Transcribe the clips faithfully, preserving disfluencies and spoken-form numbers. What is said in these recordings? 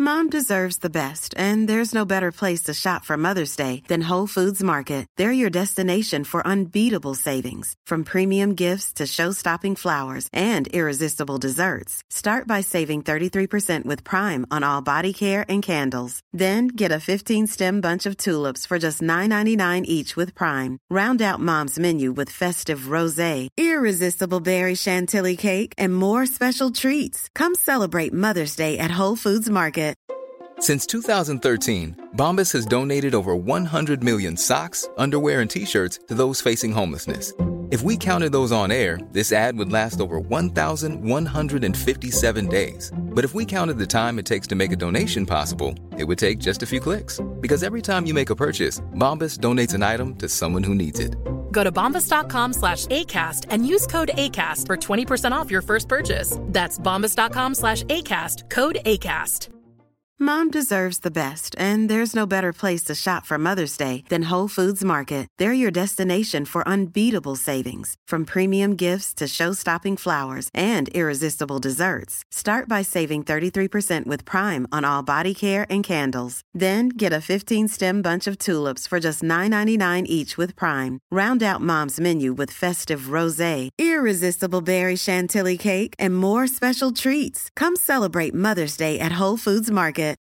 Mom deserves the best, and there's no better place to shop for Mother's Day than Whole Foods Market. They're your destination for unbeatable savings, from premium gifts to show-stopping flowers and irresistible desserts. Start by saving thirty-three percent with Prime on all body care and candles. Then get a fifteen-stem bunch of tulips for just nine ninety-nine each with Prime. Round out Mom's menu with festive rosé, irresistible berry chantilly cake, and more special treats. Come celebrate Mother's Day at Whole Foods Market. Since two thousand thirteen, Bombas has donated over one hundred million socks, underwear, and T-shirts to those facing homelessness. If we counted those on air, this ad would last over one thousand one hundred fifty-seven days. But if we counted the time it takes to make a donation possible, it would take just a few clicks. Because every time you make a purchase, Bombas donates an item to someone who needs it. Go to bombas.com slash ACAST and use code ACAST for twenty percent off your first purchase. That's bombas.com slash ACAST, code ACAST. Mom deserves the best, and there's no better place to shop for Mother's Day than Whole Foods Market. They're your destination for unbeatable savings, from premium gifts to show-stopping flowers and irresistible desserts. Start by saving thirty-three percent with Prime on all body care and candles. Then get a fifteen-stem bunch of tulips for just nine ninety-nine each with Prime. Round out Mom's menu with festive rosé, irresistible berry chantilly cake, and more special treats. Come celebrate Mother's Day at Whole Foods Market.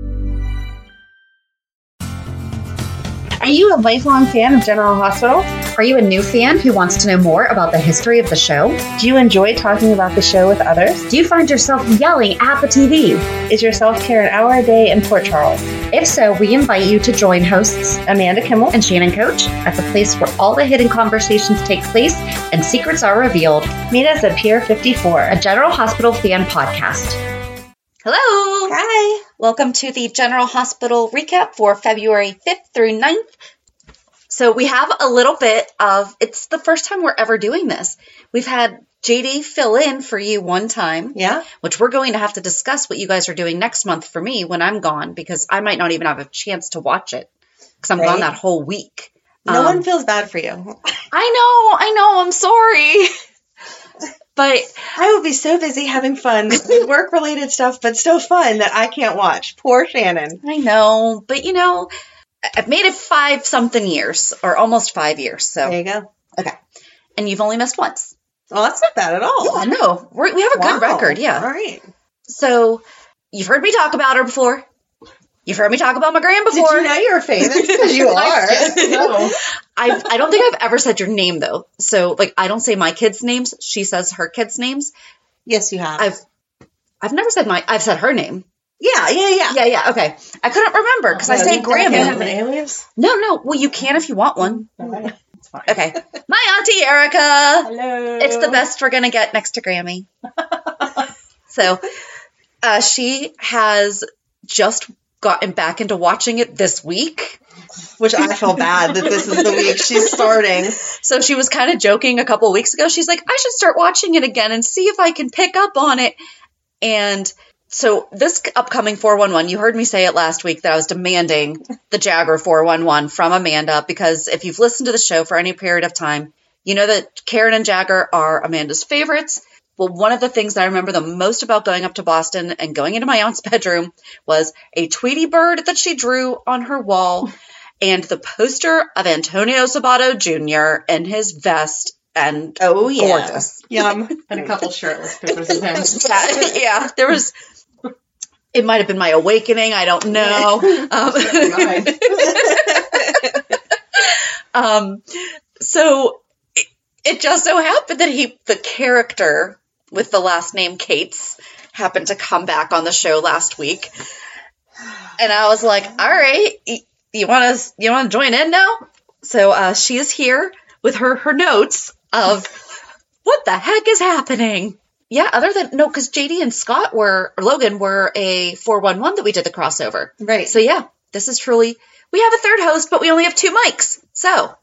Are you a lifelong fan of General Hospital? Are you a new fan who wants to know more about the history of the show? Do you enjoy talking about the show with others? Do you find yourself yelling at the T V? Is your self-care an hour a day in Port Charles? If so, we invite you to join hosts Amanda Kimmel and Shannon Coach at the place where all the hidden conversations take place and secrets are revealed. Meet us at Pier fifty-four, a General Hospital fan podcast. Hello! Hi! Welcome to the General Hospital recap for February fifth through ninth. So we have a little bit of, it's the first time we're ever doing this. We've had J D fill in for you one time. Yeah. Which we're going to have to discuss what you guys are doing next month for me when I'm gone, because I might not even have a chance to watch it because I'm right. gone that whole week. No um, one feels bad for you. I know, I know, I'm sorry. But I will be so busy having fun with work-related stuff, but still fun that I can't watch. Poor Shannon. I know, but you know, I've made it five something years, or almost five years. So there you go. Okay, and you've only missed once. Well, that's not bad at all. Yeah, no, We're, we have a wow. good record. Yeah. All right. So you've heard me talk about her before. You've heard me talk about my Gran before. Did you know you're famous? Because you are. No. I I don't think I've ever said your name, though. So, like, I don't say my kids' names. She says her kids' names. Yes, you have. I've I've never said my, I've said her name. Yeah, yeah, yeah. Yeah, yeah, okay. I couldn't remember because oh, I say Grandma. Can't have an alias? No, no. Well, you can if you want one. Okay. It's fine. Okay. My Auntie Erica. Hello. It's the best we're going to get next to Grammy. So, uh, she has just gotten back into watching it this week. Which I feel bad that this is the week she's starting. So she was kind of joking a couple of weeks ago. She's like, I should start watching it again and see if I can pick up on it. And so this upcoming four one one, you heard me say it last week that I was demanding the Jagger four one one from Amanda, because if you've listened to the show for any period of time, you know that Karen and Jagger are Amanda's favorites. Well, one of the things that I remember the most about going up to Boston and going into my aunt's bedroom was a Tweety bird that she drew on her wall and the poster of Antonio Sabato Junior in his vest. And oh, yeah. Gorgeous. Yum. And a couple shirtless pictures of him. Yeah, yeah, there was, it might have been my awakening. I don't know. Um, um, so it, it just so happened that he, the character with the last name Cates, happened to come back on the show last week. And I was like, all right, you want to you want to join in now? So uh, she is here with her, her notes of what the heck is happening. Yeah, other than, no, because J D and Scott were, or Logan were a four one one that we did the crossover. Right. So yeah, this is truly, we have a third host, but we only have two mics. So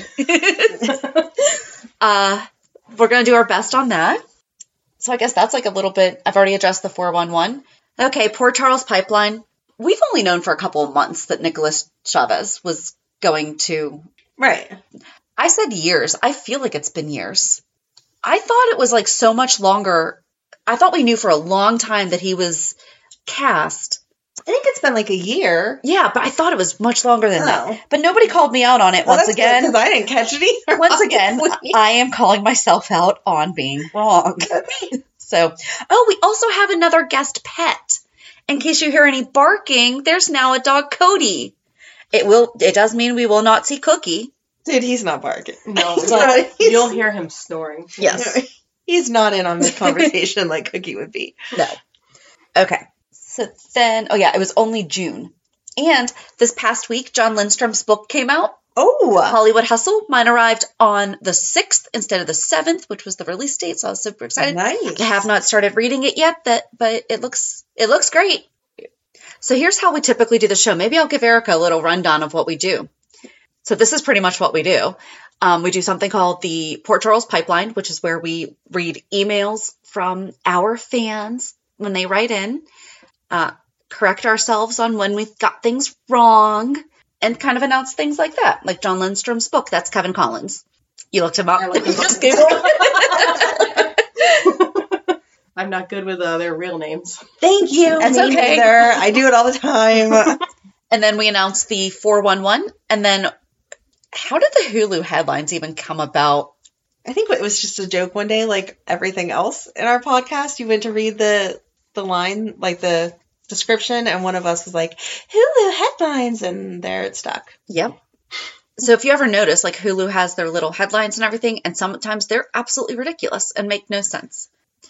uh, we're going to do our best on that. So I guess that's like a little bit, I've already addressed the four one one. Okay, Port Charles Pipeline. We've only known for a couple of months that Nicholas Chavez was going to. Right. I said years. I feel like it's been years. I thought it was like so much longer. I thought we knew for a long time that he was cast think it's been like a year. Yeah, but I thought it was much longer than Oh. that. But nobody called me out on it Well, once that's again. because I didn't catch it either. Once again, obviously. I am calling myself out on being wrong. So, oh, we also have another guest pet. In case you hear any barking, there's now a dog, Cody. It will. It does mean we will not see Cookie. Dude, he's not barking. No, He's but not- he's- you'll hear him snoring. Yes. He's not in on this conversation like Cookie would be. No. Okay. So then, oh yeah, it was only June. And this past week, John Lindstrom's book came out. Oh, Hollywood Hustle. Mine arrived on the sixth instead of the seventh, which was the release date. So I was super excited. nice. I have not started reading it yet, that but it looks it looks great. So here's how we typically do the show. Maybe I'll give Erica a little rundown of what we do. So this is pretty much what we do. Um, we do something called the Port Charles Pipeline, which is where we read emails from our fans when they write in, uh, correct ourselves on when we've got things wrong, and kind of announce things like that, like John Lindstrom's book. That's Kevin Collins. You looked him up. I looked him up. Just Google. I'm not good with uh, their real names. Thank you. That's Me okay. neither. I do it all the time. And then we announced the four one one. And then how did the Hulu headlines even come about? I think it was just a joke one day, like everything else in our podcast. You went to read the the line, like the description, and one of us was like, Hulu headlines, and there it stuck. Yep. So if you ever notice, like Hulu has their little headlines and everything, and sometimes they're absolutely ridiculous and make no sense.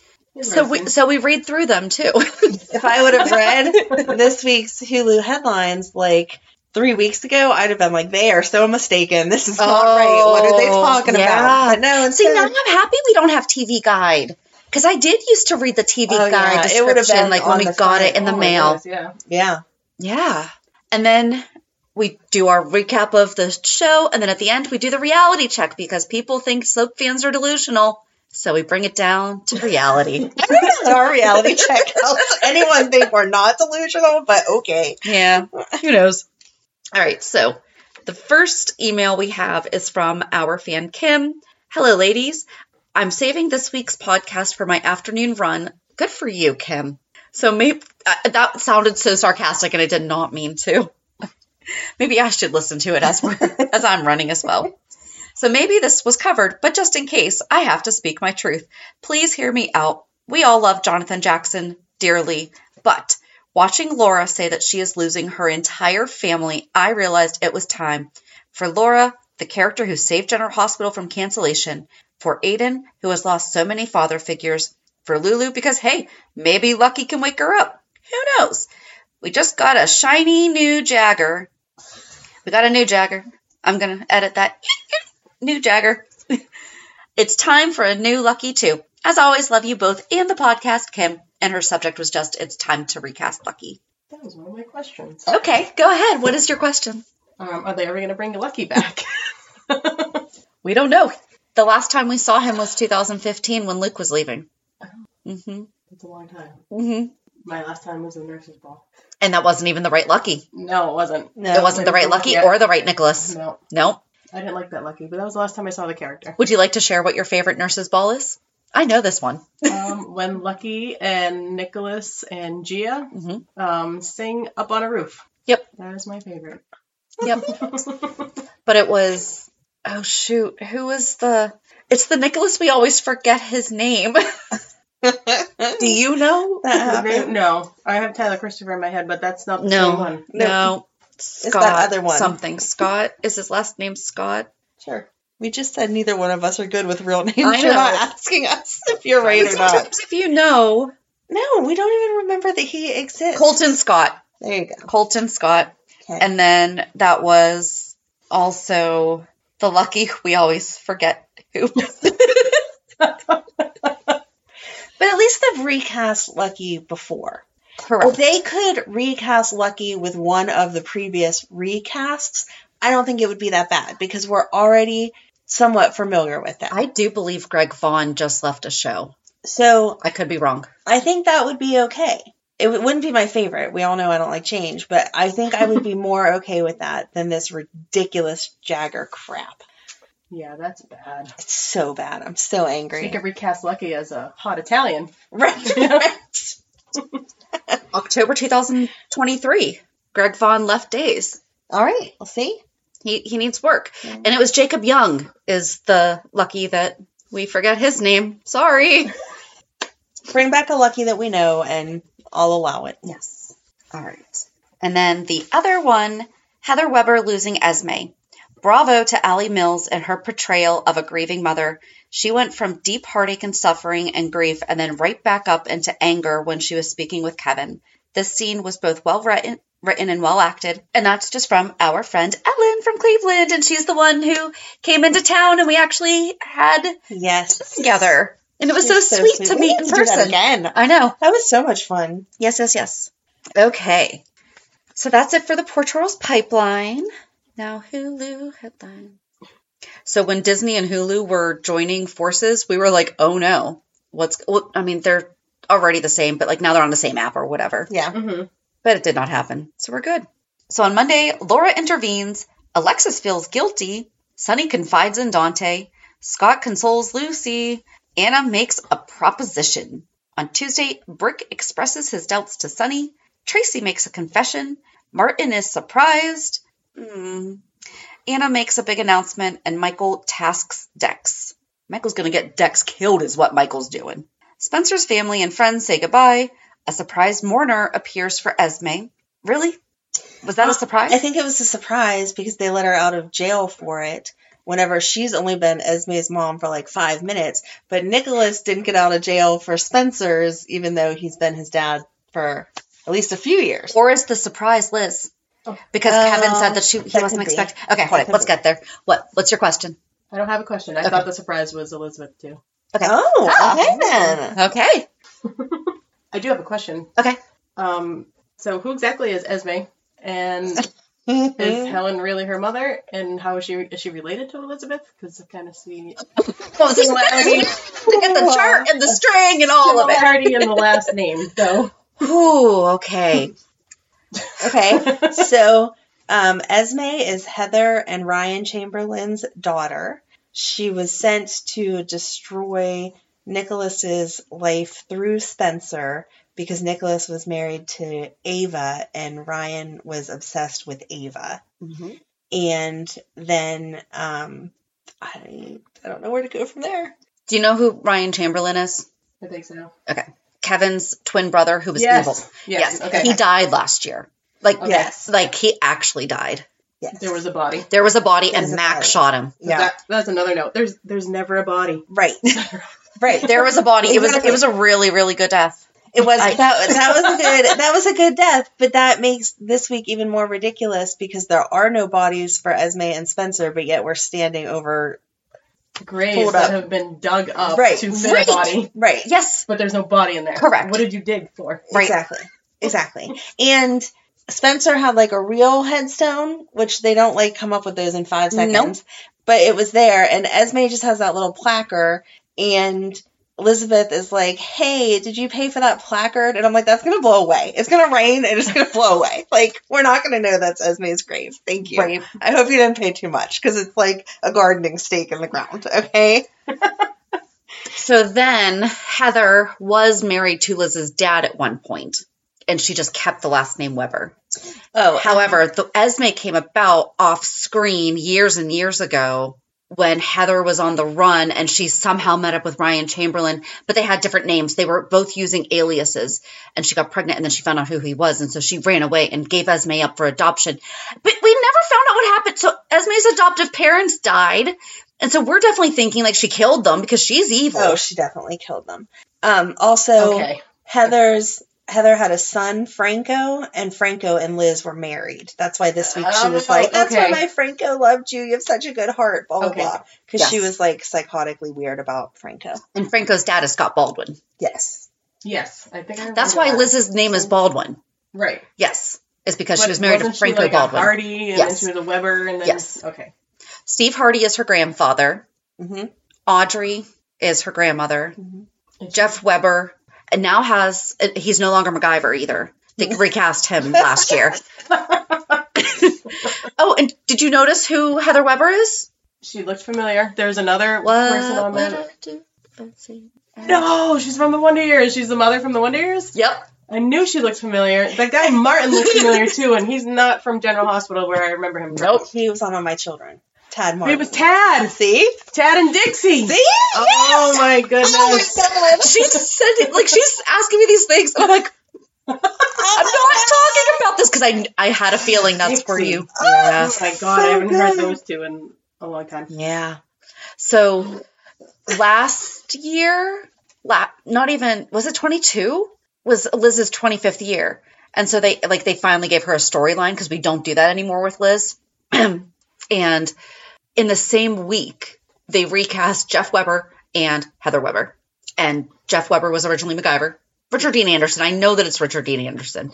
So we so we read through them too. If I would have read this week's Hulu headlines like three weeks ago, I'd have been like, they are so mistaken. This is not right. What are they talking yeah. about? But no, See, instead, now I'm happy we don't have T V Guide. Because I did used to read the T V Oh, Guide yeah. It would have description, been like when on we the got front. it in the Oh my mail. goodness, yeah. yeah. Yeah. And then we do our recap of the show, and then at the end we do the reality check because people think soap fans are delusional. So we bring it down to reality. I don't know that our reality check helps anyone think we're not delusional, but okay. Yeah. Who knows? All right. So the first email we have is from our fan, Kim. Hello, ladies. I'm saving this week's podcast for my afternoon run. Good for you, Kim. So maybe uh, that sounded so sarcastic, and I did not mean to. Maybe I should listen to it as we're, as I'm running as well. So maybe this was covered, but just in case, I have to speak my truth. Please hear me out. We all love Jonathan Jackson dearly, but watching Laura say that she is losing her entire family, I realized it was time for Laura, the character who saved General Hospital from cancellation, for Aiden, who has lost so many father figures, for Lulu, because hey, maybe Lucky can wake her up. Who knows? We just got a shiny new Jagger. We got a new Jagger. I'm going to edit that. New Jagger. It's time for a new Lucky too. As always, love you both and the podcast, Kim. And her subject was just, it's time to recast Lucky. That was one of my questions. Okay, go ahead. What is your question? Um, are they ever going to bring Lucky back? We don't know. The last time we saw him was two thousand fifteen when Luke was leaving. Mm-hmm. It's a long time. Mm-hmm. My last time was the nurse's ball. And that wasn't even the right Lucky. No, it wasn't. No, It wasn't the right Lucky Yeah. or the right Nicholas. No, No. I didn't like that Lucky, but that was the last time I saw the character. Would you like to share what your favorite nurse's ball is? I know this one. Um, when Lucky and Nicholas and Gia Mhm. um, sing Up on a Roof. Yep. That is my favorite. Yep. But it was, oh shoot, who was the, it's the Nicholas, we always forget his name. Do you know? That His happened. name? No, I have Tyler Christopher in my head, but that's not the No. same one. No. Scott, that other one. something. Scott, is his last name Scott? Sure. We just said neither one of us are good with real names. I You're not know. asking us if you're right or not. Sometimes if you know, No, we don't even remember that he exists. Colton Scott. There you go. Colton Scott. Okay. And then that was also the Lucky, we always forget who. But at least they've recast Lucky before. Correct. If they could recast Lucky with one of the previous recasts, I don't think it would be that bad because we're already somewhat familiar with that. I do believe Greg Vaughn just left a show. So I could be wrong. I think that would be okay. It w- wouldn't be my favorite. We all know I don't like change, but I think I would be more okay with that than this ridiculous Jagger crap. Yeah, that's bad. It's so bad. I'm so You angry. could recast Lucky as a hot Italian. Right. October two thousand twenty-three. Greg Vaughn left Days. All right, we'll see. He he needs work. And it was Jacob Young is the Lucky that we forget his name. Sorry. Bring back a Lucky that we know, and I'll allow it. Yes. All right. And then the other one, Heather Weber losing Esme. Bravo to Allie Mills and her portrayal of a grieving mother. She went from deep heartache and suffering and grief and then right back up into anger when she was speaking with Kevin. This scene was both well written, written and well acted. And that's just from our friend Ellen from Cleveland. And she's the one who came into town and we actually had yes together. And it was so, She's so sweet, sweet to We meet have in to do that person. again. I know. That was so much fun. Yes, yes, yes. Okay. So that's it for the Port Charles Pipeline. Now Hulu headline. So when Disney and Hulu were joining forces, we were like, oh no. What's, well, I mean, they're already the same, but like now they're on the same app or whatever. Yeah. Mm-hmm. But it did not happen. So we're good. So on Monday, Laura intervenes. Alexis feels guilty. Sunny confides in Dante. Scott consoles Lucy. Anna makes a proposition. On Tuesday, Brick expresses his doubts to Sunny. Tracy makes a confession. Martin is surprised. Hmm. Anna makes a big announcement, and Michael tasks Dex. Michael's going to get Dex killed is what Michael's doing. Spencer's family and friends say goodbye. A surprised mourner appears for Esme. Really? Was that a surprise? I think it was a surprise because they let her out of jail for it whenever she's only been Esme's mom for like five minutes. But Nicholas didn't get out of jail for Spencer's, even though he's been his dad for at least a few years. Or is the surprise Liz? Because Uh, Kevin said that she he that wasn't could be. expecting. Okay, hold That on. could Let's be. get there. What? What's your question? I don't have a question. I Okay. thought the surprise was Elizabeth, too. Okay. Oh, Ah. okay then. Okay. I do have a question. Okay. Um, so who exactly is Esme? And is Helen really her mother? And how is she is she related to Elizabeth? Because I kind of see What was the similarity? Get the chart and the string and all of it. similarity in the last name. So Ooh, okay. Okay, so um, Esme is Heather and Ryan Chamberlain's daughter. She was sent to destroy Nicholas's life through Spencer because Nicholas was married to Ava and Ryan was obsessed with Ava. Mm-hmm. And then um, I, I don't know where to go from there. Do you know who Ryan Chamberlain is? I think so. Okay. Kevin's twin brother who was Yes. evil. Yes. Okay. He died last year. Like, Okay. Yes. like he actually died. Yes. There was a body. There was a body There was and a Mac body. shot him. Yeah. That, that's another note. There's there's never a body. Right. Right. There was a body. It was Exactly. it was a really, really good death. It was I- that that was a good that was a good death, but that makes this week even more ridiculous because there are no bodies for Esme and Spencer, but yet we're standing over Graves Pulled that up. have been dug up Right. to fit Right. a body, right. Yes. but there's no body in there. Correct. What did you dig for? Right. Exactly. Exactly. And Spencer had like a real headstone, which they don't like come up with those in five seconds. Nope. But it was there, and Esme just has that little placard, and Elizabeth is like, "Hey, did you pay for that placard?" And I'm like, "That's gonna blow away. It's gonna rain, and it's gonna blow away. Like, we're not gonna know that's Esme's grave. Thank you. Right. I hope you didn't pay too much because it's like a gardening stake in the ground. Okay." So then Heather was married to Liz's dad at one point, and she just kept the last name Weber. Oh, However, the Esme came about off screen years and years ago when Heather was on the run and she somehow met up with Ryan Chamberlain, but they had different names. They were both using aliases, and she got pregnant and then she found out who he was. And so she ran away and gave Esme up for adoption. But we never found out what happened. So Esme's adoptive parents died. And so we're definitely thinking like she killed them because she's evil. Oh, she definitely killed them. Um, also, Okay. Heather's Heather had a son, Franco, and Franco and Liz were married. That's why this week she was Oh, like, "That's okay. why my Franco loved you. You have such a good heart." Blah blah Okay. blah. Because Yes. she was like psychotically weird about Franco. And Franco's dad is Scott Baldwin. Yes. Yes, I think I That's remember why that. Liz's name is Baldwin. Right. Yes. It's because But she was married to wasn't she Franco like Baldwin. A Hardy, and Yes. then she was a Weber, and then Yes. okay. Steve Hardy is her grandfather. Mm-hmm. Audrey is her grandmother. Mm-hmm. Jeff Weber and now has, he's no longer MacGyver either. They recast him last year. Oh, and did you notice who Heather Weber is? She looked familiar. There's another What person on would there. I do? Fancy. No, she's from the Wonder Years. She's the mother from the Wonder Years. Yep. I knew she looked familiar. That guy Martin looks familiar too, and he's not from General Hospital where I remember him from. Nope, he was on All My Children. Tad Martin. It was Tad. See? Tad and Dixie. See? Oh my goodness. Oh my God. She's sending, like, she's asking me these things, and I'm like, I'm not talking about this because I, I had a feeling that's for you. Yeah. Oh my God, So I haven't heard good. those two in a long time. Yeah. So last year, la- not even, was it twenty-two? Was Liz's twenty-fifth year. And so they, like, they finally gave her a storyline because we don't do that anymore with Liz. And in the same week, they recast Jeff Weber and Heather Weber. And Jeff Weber was originally MacGyver. Richard Dean Anderson. I know that it's Richard Dean Anderson.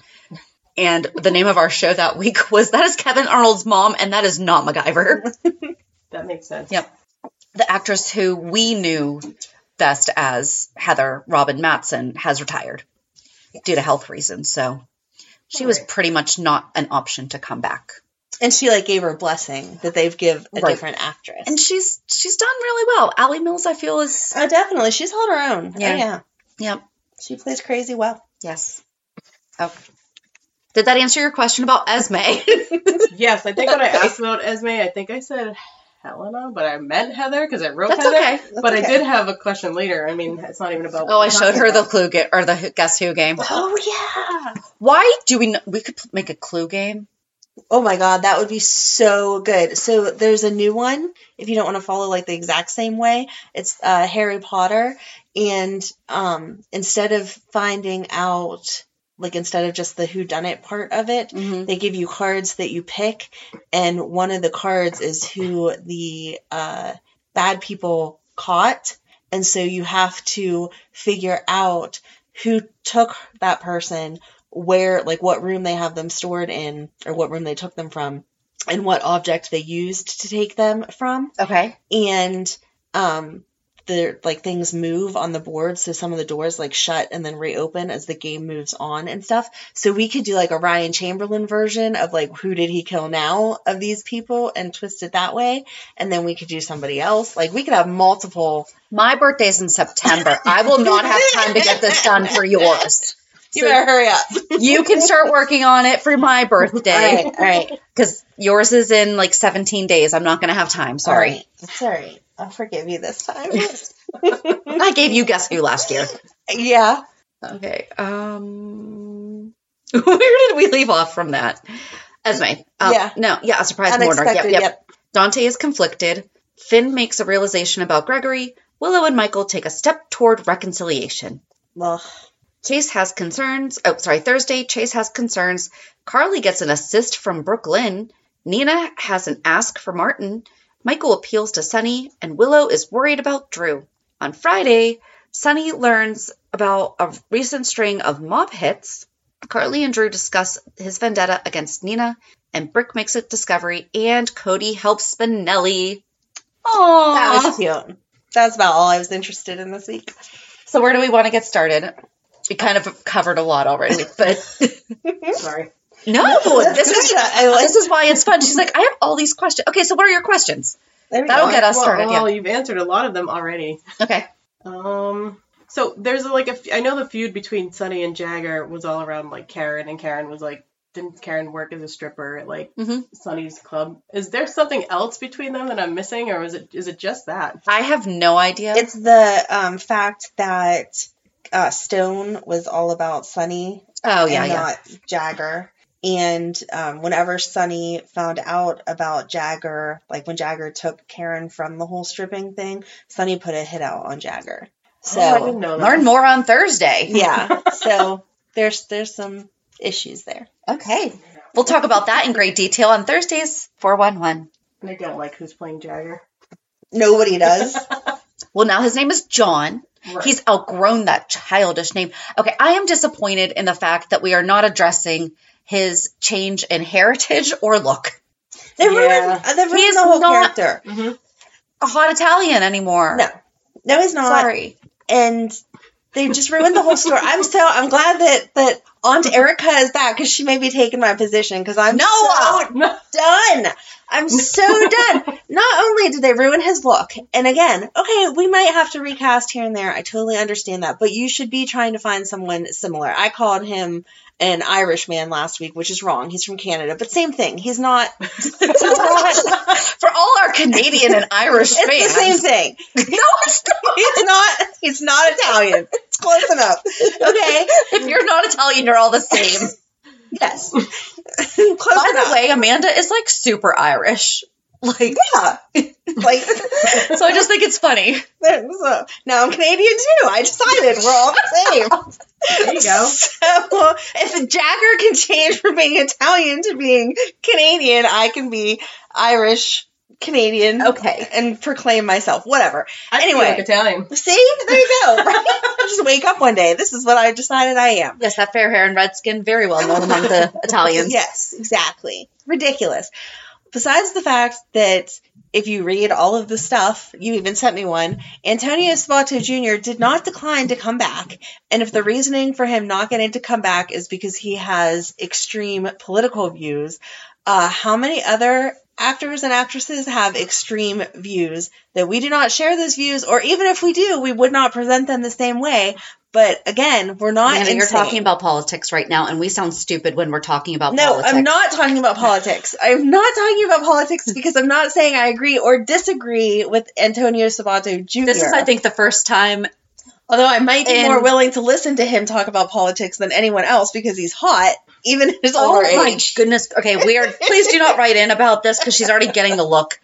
And the name of our show that week was That is Kevin Arnold's Mom, and that is not MacGyver. That makes sense. Yep. The actress who we knew best as Heather, Robin Matson, has retired due to health reasons. So she was pretty much not an option to come back. And she like gave her a blessing that they've give a Right. different actress. And she's she's done really well. Allie Mills, I feel, is oh, definitely. She's held her own. Yeah. Oh, yeah. yep. She plays crazy well. Yes. Okay. Did that answer your question about Esme? Yes, I think when I asked about Esme, I think I said Helena, but I meant Heather because I wrote That's Heather. okay. But okay. I did have a question later. I mean, it's not even about. Oh, what I we're showed talking her the about. clue game or the Guess Who game. Oh, yeah. Why do we? N- we could make a clue game. Oh my God, that would be so good. So there's a new one. If you don't want to follow like the exact same way, it's uh, Harry Potter. And um, instead of finding out, like instead of just the whodunit part of it, Mm-hmm. they give you cards that you pick. And one of the cards is who the uh, bad people caught. And so you have to figure out who took that person, where, like, what room they have them stored in, or what room they took them from, and what object they used to take them from. Okay. And um, the like things move on the board, so some of the doors like shut and then reopen as the game moves on and stuff. So we could do like a Ryan Chamberlain version of like who did he kill now of these people and twist it that way, and then we could do somebody else. Like we could have multiple. My birthday's in September. I will not have time to get this done for yours. You better hurry up. You can start working on it for my All birthday. right, all right. Because yours is in like seventeen days. I'm not going to have time. Sorry. All right. It's all right. I'll forgive you this time. I gave you Guess Who last year. Yeah. Okay. Um, where did we leave off from that? Esme. Uh, Yeah. No. Yeah. A surprise murder. Yep, Unexpected. yep. Yep. Dante is conflicted. Finn makes a realization about Gregory. Willow and Michael take a step toward reconciliation. Well, Chase has concerns. Oh, sorry. Thursday, Chase has concerns. Carly gets an assist from Brooklyn. Nina has an ask for Martin. Michael appeals to Sunny, and Willow is worried about Drew. On Friday, Sunny learns about a recent string of mob hits. Carly and Drew discuss his vendetta against Nina, and Brick makes a discovery, and Cody helps Spinelli. Aww. that was cute. That's about all I was interested in this week. So where do we want to get started? We kind of covered a lot already, but Sorry. no, this is I like- this is why it's fun. She's like, I have all these questions. Okay, so what are your questions? There we That'll go. get us well, started. Well, Yeah. you've answered a lot of them already. Okay. Um. So there's a, like a. f- I know the feud between Sunny and Jagger was all around like Karen, and Karen was like, didn't Karen work as a stripper at like Mhm. Sunny's club? Is there something else between them that I'm missing, or is it is it just that? I have no idea. It's the um, fact that uh, Stone was all about Sunny oh yeah, and yeah. not Jagger. And um, whenever Sunny found out about Jagger, like when Jagger took Karen from the whole stripping thing, Sunny put a hit out on Jagger. So Oh, I didn't know that. Learn more on Thursday. yeah, so there's there's some issues there. Okay. We'll talk about that in great detail on Thursdays. four one one. And I don't like who's playing Jagger. Nobody does. Well, now his name is John. Right. He's outgrown that childish name. Okay, I am disappointed in the fact that we are not addressing his change in heritage or look. They Yeah. ruined, they ruined He's the whole not- character. Mm-hmm. A hot Italian anymore. No, no, he's not. Sorry. And They just ruined the whole story. I'm so I'm glad that that Aunt Erica is back because she may be taking my position because I'm No! so done. I'm so done. Not only did they ruin his look, and again, okay, we might have to recast here and there. I totally understand that, but you should be trying to find someone similar. I called him an Irish man last week, which is wrong. He's from Canada, but same thing. He's not. He's not For all our Canadian and Irish it's fans. the same thing. No, it's not. He's not. He's not Italian. It's close enough. Okay. If you're not Italian, you're all the same. Yes. Close By enough. the way, Amanda is like super Irish. Like, yeah. Like, so I just think it's funny. so, now I'm Canadian too. I decided we're all the same. There you go. So if Jagger can change from being Italian to being Canadian, I can be Irish Canadian. Okay. And proclaim myself. Whatever. I feel Anyway. like Italian. See? There you go. Right? I just wake up one day. This is what I decided I am. Yes, that fair hair and red skin, very well known among the Italians. Yes, exactly. Ridiculous. Besides the fact that if you read all of the stuff, you even sent me one, Antonio Sabato Junior did not decline to come back. And if the reasoning for him not getting to come back is because he has extreme political views, uh, how many other actors and actresses have extreme views that we do not share those views, or even if we do, we would not present them the same way. But again, we're not Amanda, you're insane. talking about politics right now, and we sound stupid when we're talking about No, politics. I'm not talking about politics. I'm not talking about politics because I'm not saying I agree or disagree with Antonio Sabato Junior This is, I think, the first time. Although I might be And- more willing to listen to him talk about politics than anyone else because he's hot, even at his Oh older my age. goodness. Okay, we are. Please do not write in about this because she's already getting the look.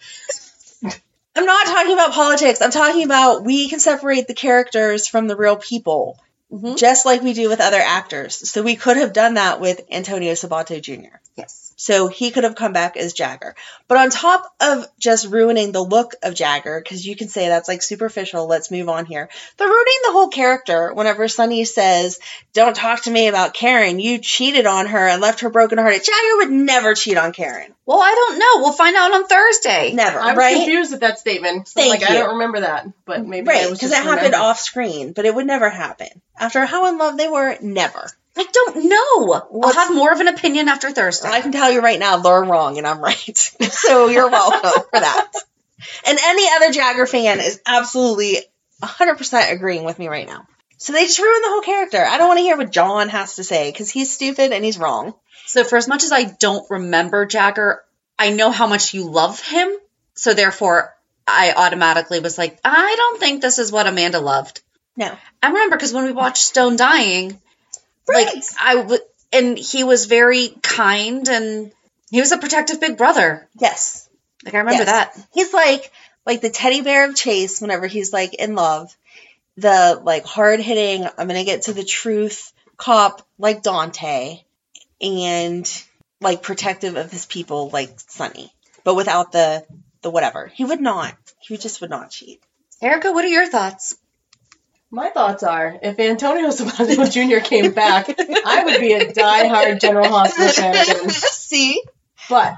I'm not talking about politics. I'm talking about we can separate the characters from the real people, Mhm. just like we do with other actors. So we could have done that with Antonio Sabato Junior Yes. So he could have come back as Jagger. But on top of just ruining the look of Jagger, because you can say that's like superficial, let's move on here. They're ruining the whole character whenever Sonny says, don't talk to me about Karen. You cheated on her and left her brokenhearted. Jagger would never cheat on Karen. Well, I don't know. We'll find out on Thursday. Never, I was right? confused with that statement. So Thank like, I you. don't remember that, but maybe I Right, was because just it happened remembering. off screen, but it would never happen. After how in love they were, never. I don't know. What's- I'll have more of an opinion after Thursday. I can tell you right now, they're wrong and I'm right. So you're welcome for that. And any other Jagger fan is absolutely one hundred percent agreeing with me right now. So they just ruined the whole character. I don't want to hear what John has to say because he's stupid and he's wrong. So for as much as I don't remember Jagger, I know how much you love him. So therefore, I automatically was like, I don't think this is what Amanda loved. No. I remember because when we watched Stone Dying, like Right. I w- and he was very kind and he was a protective big brother. Yes. Like I remember Yes. that. He's like like the teddy bear of Chase whenever he's like in love. The like hard hitting, I'm gonna get to the truth cop like Dante, and like protective of his people like Sonny. But without the the whatever. He would not. He just would not cheat. Erica, what are your thoughts? My thoughts are, if Antonio Sabato Junior came back, I would be a diehard General Hospital fan again. See? But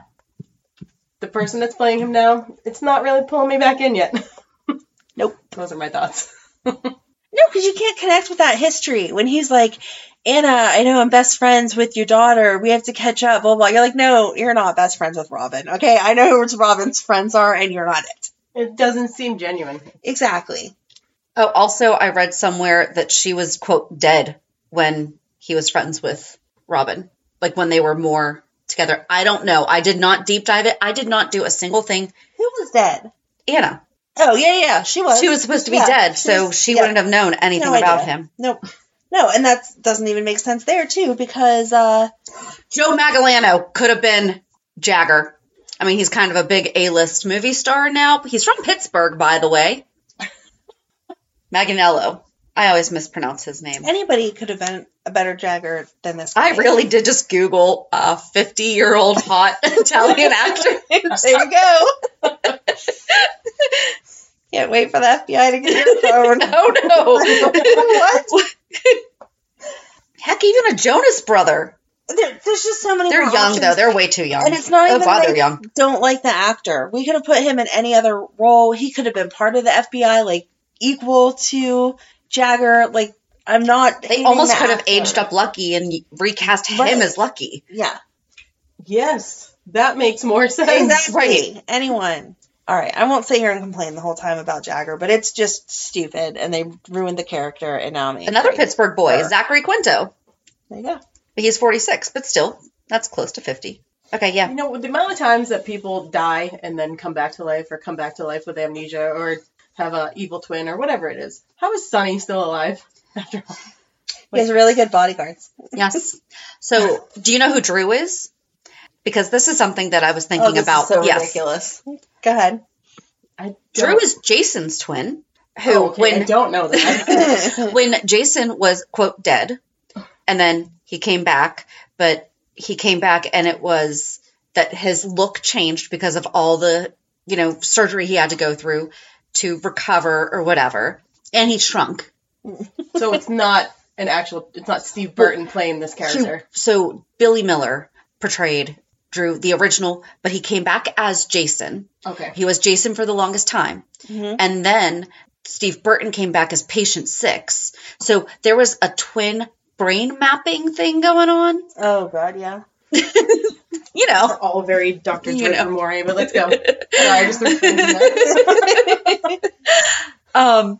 the person that's playing him now, it's not really pulling me back in yet. Nope. Those are my thoughts. No, because you can't connect with that history. When he's like, Anna, I know I'm best friends with your daughter. We have to catch up, blah, blah. You're like, no, you're not best friends with Robin. Okay, I know who Robin's friends are, and you're not it. It doesn't seem genuine. Exactly. Oh, also, I read somewhere that she was, quote, dead when he was friends with Robin. Like when they were more together. I don't know. I did not deep dive it. I did not do a single thing. Who was dead? Anna. Oh, yeah, yeah, she was. She was supposed to be Yeah, dead, she so was- she yeah. wouldn't have known anything No about idea. him. Nope. No, and that doesn't even make sense there, too, because, uh, Joe Magalano could have been Jagger. I mean, he's kind of a big A-list movie star now. He's from Pittsburgh, by the way. Maganello. I always mispronounce his name. anybody could have been a better Jagger than this guy. I really did just Google a fifty-year-old hot Italian actor. There you go. Can't wait for the F B I to get your phone. Oh, no. What? Heck, even a Jonas brother. There, there's just so many They're more young, options. though. They're way too young. And it's not oh, even God, like they're young. don't like the actor. We could have put him in any other role. He could have been part of the F B I, like equal to Jagger. Like I'm not. They hating almost the could have actor. aged up Lucky and recast him Right. as Lucky. Yeah. Yes, that makes more sense. Exactly. Right. Anyone. All right. I won't sit here and complain the whole time about Jagger, but it's just stupid, and they ruined the character, and now I'm angry. Another Pittsburgh boy, Sure. Zachary Quinto. There you go. He's forty-six, but still, that's close to fifty. Okay, yeah. You know, with the amount of times that people die and then come back to life, or come back to life with amnesia, or have a evil twin, or whatever it is, how is Sonny still alive after all? He has really good bodyguards. Yes. So, do you know who Drew is? Because this is something that I was thinking oh, this about. Is so yes. ridiculous. Go ahead. I Drew don't- is Jason's twin. Who, Oh, okay, when I don't know that. when Jason was, quote, dead, and then he came back, but he came back and it was that his look changed because of all the, you know, surgery he had to go through to recover or whatever. And he shrunk. So it's not an actual, it's not Steve Burton playing this He- character. so Billy Miller portrayed Drew, the original, but he came back as Jason. Okay. He was Jason for the longest time. Mhm. And then Steve Burton came back as Patient Six. So there was a twin brain mapping thing going on. Oh, God, yeah. You We're know. all very Doctor You Dre know. for More, but let's go. Sorry, I just threw things in there. um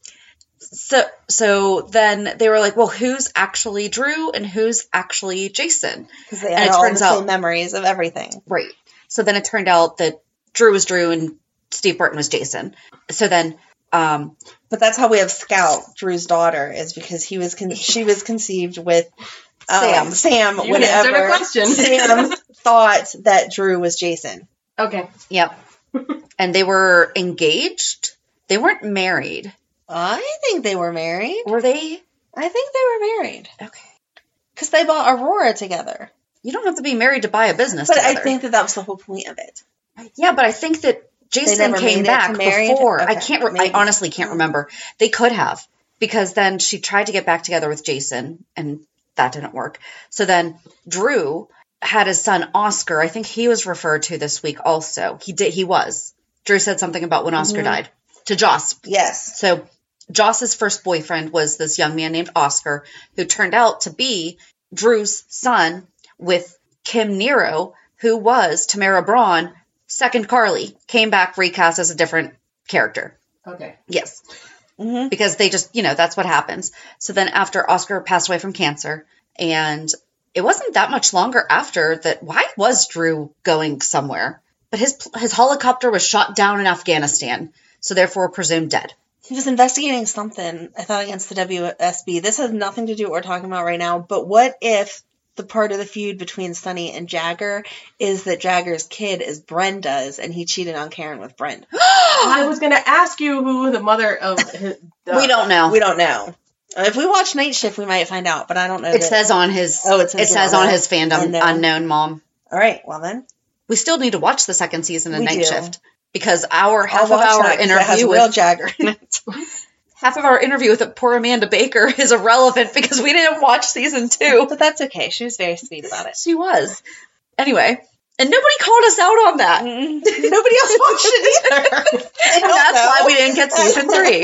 so so then they were like, well, who's actually Drew and who's actually Jason? Because they And had it all turns the out- same memories of everything. Right. So then it turned out that Drew was Drew and Steve Burton was Jason. So then um But that's how we have Scout, Drew's daughter, is because he was con- she was conceived with um, Sam. Sam, You answered whenever a question. Sam thought that Drew was Jason. Okay. yep. And they were engaged. They weren't married. I think they were married. Were they? I think they were married. Okay. Because they bought Aurora together. You don't have to be married to buy a business But together. I think that that was the whole point of it. Yeah, but I think that Jason never came made it back to married? before. I Okay, can't. Re- I maybe. honestly can't remember. They could have, because then she tried to get back together with Jason, and that didn't work. So then Drew had his son Oscar. I think he was referred to this week. Also, he did. He was. Drew said something about when Oscar Mhm. died to Joss. Yes. So Joss's first boyfriend was this young man named Oscar, who turned out to be Drew's son with Kim Nero, who was Tamara Braun. Second Carly came back recast as a different character. Okay. Yes. hmm Because they just, you know, that's what happens. So then after Oscar passed away from cancer, and it wasn't that much longer after that, why was Drew going somewhere? But his his helicopter was shot down in Afghanistan, so therefore presumed dead. He was investigating something, I thought, against the W S B. This has nothing to do with what we're talking about right now, but what if the part of the feud between Sonny and Jagger is that Jagger's kid is Brenda's, and he cheated on Karen with Brenda? I was going to ask you who the mother of his... Uh, We don't know. We don't know. If we watch Night Shift, we might find out, but I don't know. It that- says on his Oh, it it says says, on on that. his fandom Unknown. unknown. mom. All right, well then. We still need to watch the second season of We Night do. Shift, because our I'll half of watch our that 'cause it has interview real with Jagger in it. half of our interview with poor Amanda Baker is irrelevant because we didn't watch season two. But that's okay. She was very sweet about it. She was. Anyway, and nobody called us out on that. Nobody else watched it either. And that's why we didn't get season three.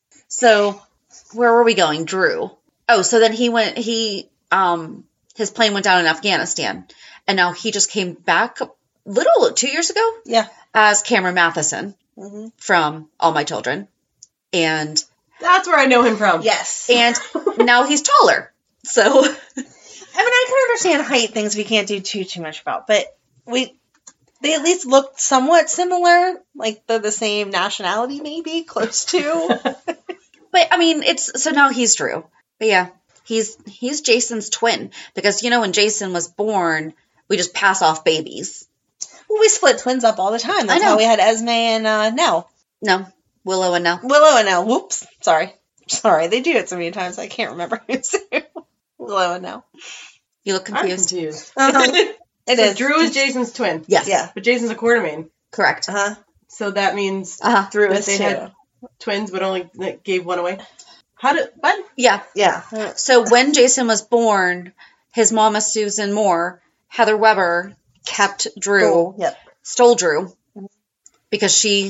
So, where were we going? Drew. Oh, so then he went, he, um, his plane went down in Afghanistan. And now he just came back a little, two years ago, Yeah. as Cameron Matheson hmm from All My Children. And, That's where I know him from. Yes. and now he's taller. So, I mean, I can understand height things we can't do too too much about, but we they at least look somewhat similar, like they're the same nationality, maybe close to. but I mean, it's, so now he's Drew. But yeah, he's, he's Jason's twin. Because, you know, when Jason was born, we just pass off babies. Well, we split twins up all the time. That's I know. how we had Esme and uh, Nell. No, Willow and Nell. Willow and Nell. Whoops. Sorry. Sorry. They do it so many times I can't remember who's who. Willow and Nell. You look I'm confused. confused. Uh-huh. It So is. Drew is Jason's twin. Yes. Yeah. But Jason's a Quartermain. Correct. Uh-huh. So that means Uh-huh. Drew that is they too. had twins but only like, gave one away. How did... What? Yeah. Yeah. So when Jason was born, his mama, Susan Moore, Heather Weber, kept Drew, Cool. Yep. stole Drew, because she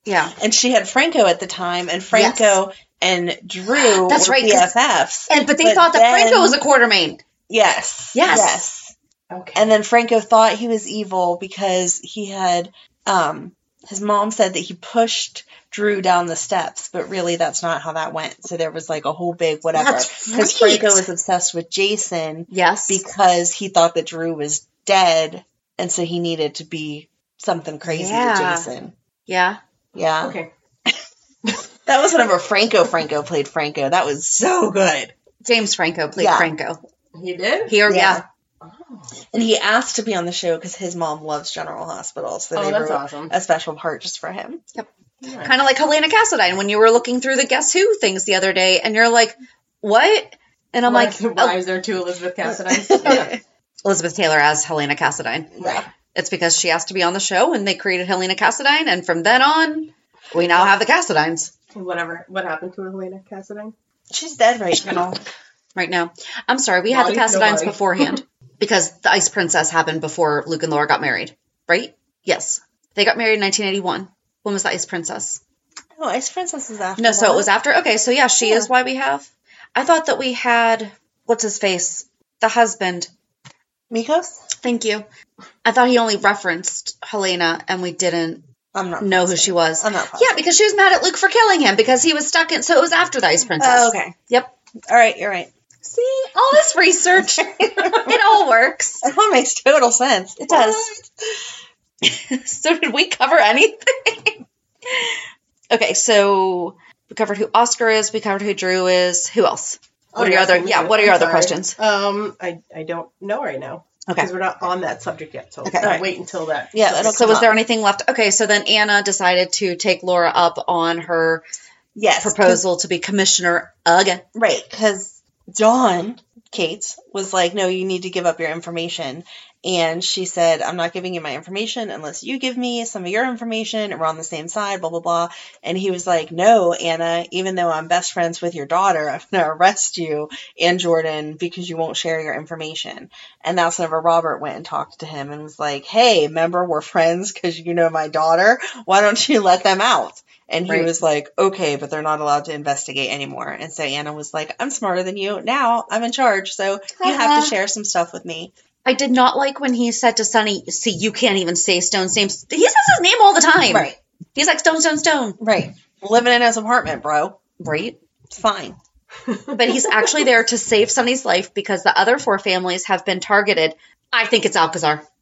Yeah. And she had Franco at the time, and Franco Yes. and Drew That's were right, B 'cause- F Fs. And but they But thought that then- Franco was a Quartermain. Yes. Yes. Yes. Okay. And then Franco thought he was evil because he had, um, his mom said that he pushed Drew down the steps, but really that's not how that went. So there was like a whole big whatever. That's Because right. Franco was obsessed with Jason Yes. because he thought that Drew was dead, and so he needed to be something crazy Yeah. to Jason. yeah. Yeah. Okay. That was whenever Franco Franco played Franco. That was so good. James Franco played Yeah. Franco. He did? Here, yeah. Yeah. And he asked to be on the show because his mom loves General Hospital, so Oh, they that's wrote awesome. a special part just for him. Nice. Kind of like Helena Cassadine when you were looking through the Guess Who things the other day, and you're like, "What?" And I'm Why- like, why oh, is there two Elizabeth Cassadines? Elizabeth Taylor as Helena Cassadine. Right. It's because she asked to be on the show, and they created Helena Cassadine, and from then on, we now have the Cassadines Whatever. What happened to Helena Cassadine? She's dead right now. right now. I'm sorry, we had the Body, no Cassadines body. beforehand because the Ice Princess happened before Luke and Laura got married, right? Yes, they got married in nineteen eighty-one. When was the Ice Princess? Oh, Ice Princess is after No, so that. it was after. Okay, so yeah, she Yeah. is why we have. I thought that we had what's his face, the husband. Mikos? Thank you. I thought he only referenced Helena, and we didn't I'm not know who positive. she was. I'm not positive. Yeah, because she was mad at Luke for killing him because he was stuck in. So it was after the Ice Princess. Oh, okay. Yep. All right, you're right. See, all this research, it all works. That all makes total sense. It does. So did we cover anything? Okay, so we covered who Oscar is. We covered who Drew is. Who else? What Oh, are your you're other? asking me? Yeah. What are I'm your other sorry. questions? Um, I, I don't know right now. Okay. Because we're not on that subject yet. So Okay. I'll Alright. wait until that. Yeah, subject it'll So come was up. there anything left? Okay, so then Anna decided to take Laura up on her Yes. proposal to be commissioner again. Right, because Dawn, Kate, was like, no, you need to give up your information. And she said, I'm not giving you my information unless you give me some of your information and we're on the same side, blah, blah, blah. And he was like, no, Anna, even though I'm best friends with your daughter, I'm going to arrest you and Jordan because you won't share your information. And that's whenever Robert went and talked to him and was like, hey, remember, we're friends because you know my daughter. Why don't you let them out? And he Right. was like, okay, but they're not allowed to investigate anymore. And so Anna was like, I'm smarter than you. Now I'm in charge. So you have Uh-huh. to share some stuff with me. I did not like when he said to Sonny, see, you can't even say Stone's name. He says his name all the time. Right. He's like, Stone, Stone, Stone. Right. Living in his apartment, bro. Right. It's fine. But he's actually there to save Sonny's life because the other four families have been targeted. I think it's Alcazar. That's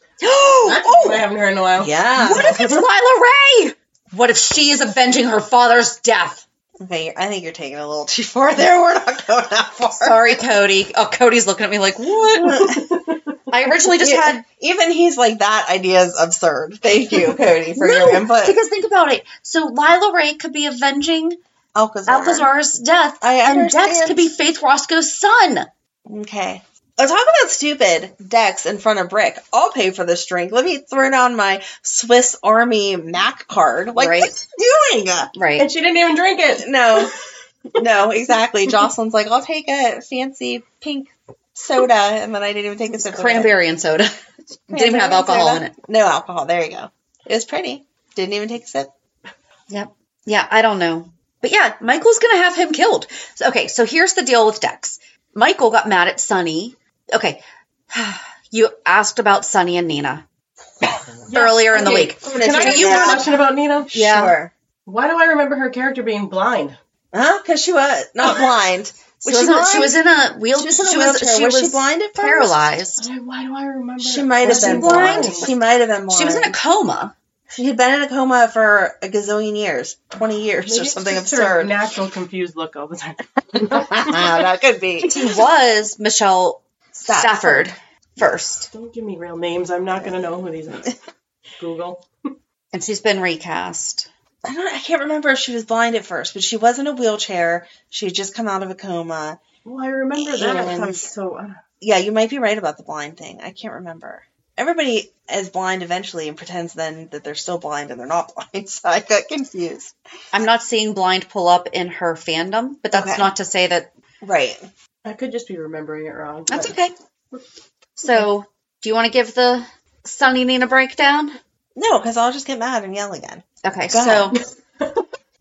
Oh, what I haven't heard in a while. Yeah. what if it's Lila Ray? What if she is avenging her father's death? Okay, I think you're taking it a little too far there. We're not going that far. Sorry, Cody. Oh, Cody's looking at me like, what? I originally just Yeah, had even he's like, that idea is absurd. Thank you, Cody, for no, your input. because think about it. So Lila Ray could be avenging Alcazar. Alcazar's death, I and understand. Dex could be Faith Roscoe's son. Okay. Oh, talk about stupid Dex in front of Brick. I'll pay for this drink. Let me throw down my Swiss Army Mac card. Like, Right. what's he doing? Right. And she didn't even drink it. No. No, exactly. Jocelyn's like, I'll take a fancy pink soda, and then I didn't even take a sip of it. Cranberry and soda. Didn't even have Cranberry alcohol soda. in it. No alcohol. There you go. It was pretty. Didn't even take a sip. Yep. Yeah, I don't know. But yeah, Michael's going to have him killed. So, okay, so here's the deal with Dex. Michael got mad at Sonny. Okay. You asked about Sonny and Nina earlier in the Okay. week. I'm gonna Can I take ask you you a wanna- question about Nina? Yeah. Sure. Why do I remember her character being blind? Huh? Because she was not blind. She, Was she wasn't- blind? she was in a wheel. She was in a wheelchair. Was she blind at first? Paralyzed. Why, why do I remember? She might have Was been she blind. She might have been blind. She was in a coma. She had been in a coma for a gazillion years, twenty years Maybe or it's something just her absurd. natural confused look all the time. That could be. He was Michelle Stafford, Stafford. first. Don't give me real names. I'm not going to know who these are. Google. And she's been recast. I don't. I can't remember if she was blind at first, but she was in a wheelchair. She had just come out of a coma. Well, I remember that. And- I'm so. Uh, Yeah, you might be right about the blind thing. I can't remember. Everybody is blind eventually and pretends then that they're still blind and they're not blind, so I got confused. I'm not seeing blind pull up in her fandom, but that's Okay. not to say that Right. I could just be remembering it wrong. that's but- okay. So, do you want to give the Sunny Nina breakdown? No, because I'll just get mad and yell again. Okay, Go so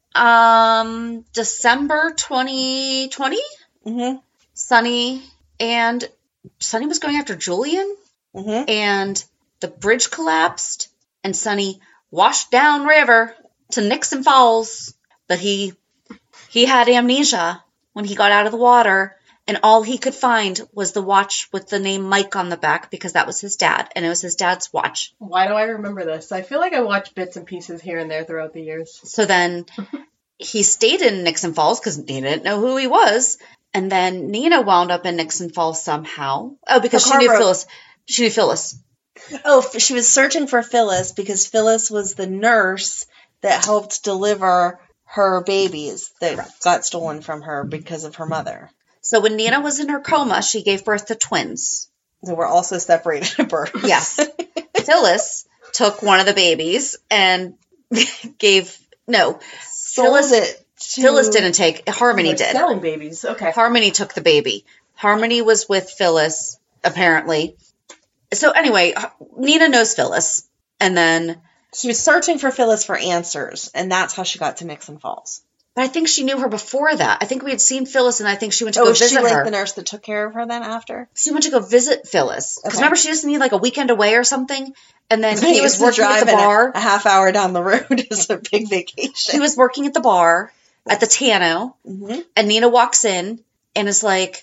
Um, December twenty twenty. Mm-hmm. Sunny and Sunny was going after Julian, Mm-hmm. and the bridge collapsed, and Sunny washed down river to Nixon Falls, but he he had amnesia when he got out of the water, and all he could find was the watch with the name Mike on the back because that was his dad, and it was his dad's watch. Why do I remember this? I feel like I watched bits and pieces here and there throughout the years. So then he stayed in Nixon Falls because he didn't know who he was, and then Nina wound up in Nixon Falls somehow. Oh, because Her she knew car broke. Phyllis. She knew Phyllis. Oh, f- she was searching for Phyllis because Phyllis was the nurse that helped deliver her babies that got stolen from her because of her mother. So when Nina was in her coma, she gave birth to twins. They were also separated at birth. Yes. Phyllis took one of the babies and gave, no, Sold Phyllis, it to- Phyllis didn't take, Harmony They're did. selling babies. Okay. Harmony took the baby. Harmony was with Phyllis, apparently. So anyway, Nina knows Phyllis. And then, She was searching for Phyllis for answers, and that's how she got to Nixon Falls. but I think she knew her before that. I think we had seen Phyllis, and I think she went to Oh, go was she visit like her. the nurse that took care of her then after? She went to go visit Phyllis. Because Okay. remember, she just needed like a weekend away or something. And then he was to working at drive the in a- bar. A, half hour down the road is a big vacation. He was working at the bar at the Tano. Mhm. And Nina walks in and is like,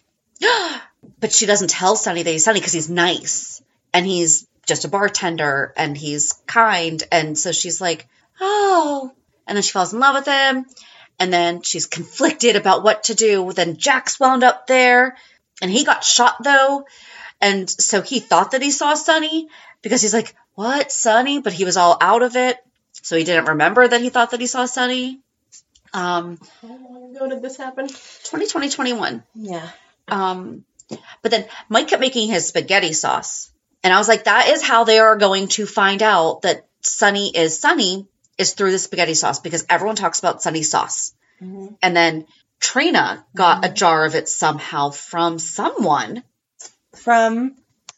but she doesn't tell Sonny that he's Sonny because he's nice. And he's just a bartender and he's kind. And so she's like, oh. And then she falls in love with him. And then she's conflicted about what to do. Then Jack's wound up there. And he got shot, though. And so he thought that he saw Sonny because he's like, what, Sonny? But he was all out of it. So he didn't remember that he thought that he saw Sonny. Um, How long ago did this happen? twenty twenty, twenty-one. Yeah. Um, but then Mike kept making his spaghetti sauce. And I was like, that is how they are going to find out that Sonny is Sonny is through the spaghetti sauce because everyone talks about Sonny sauce. Mm-hmm. And then Trina got a jar of it somehow from someone. From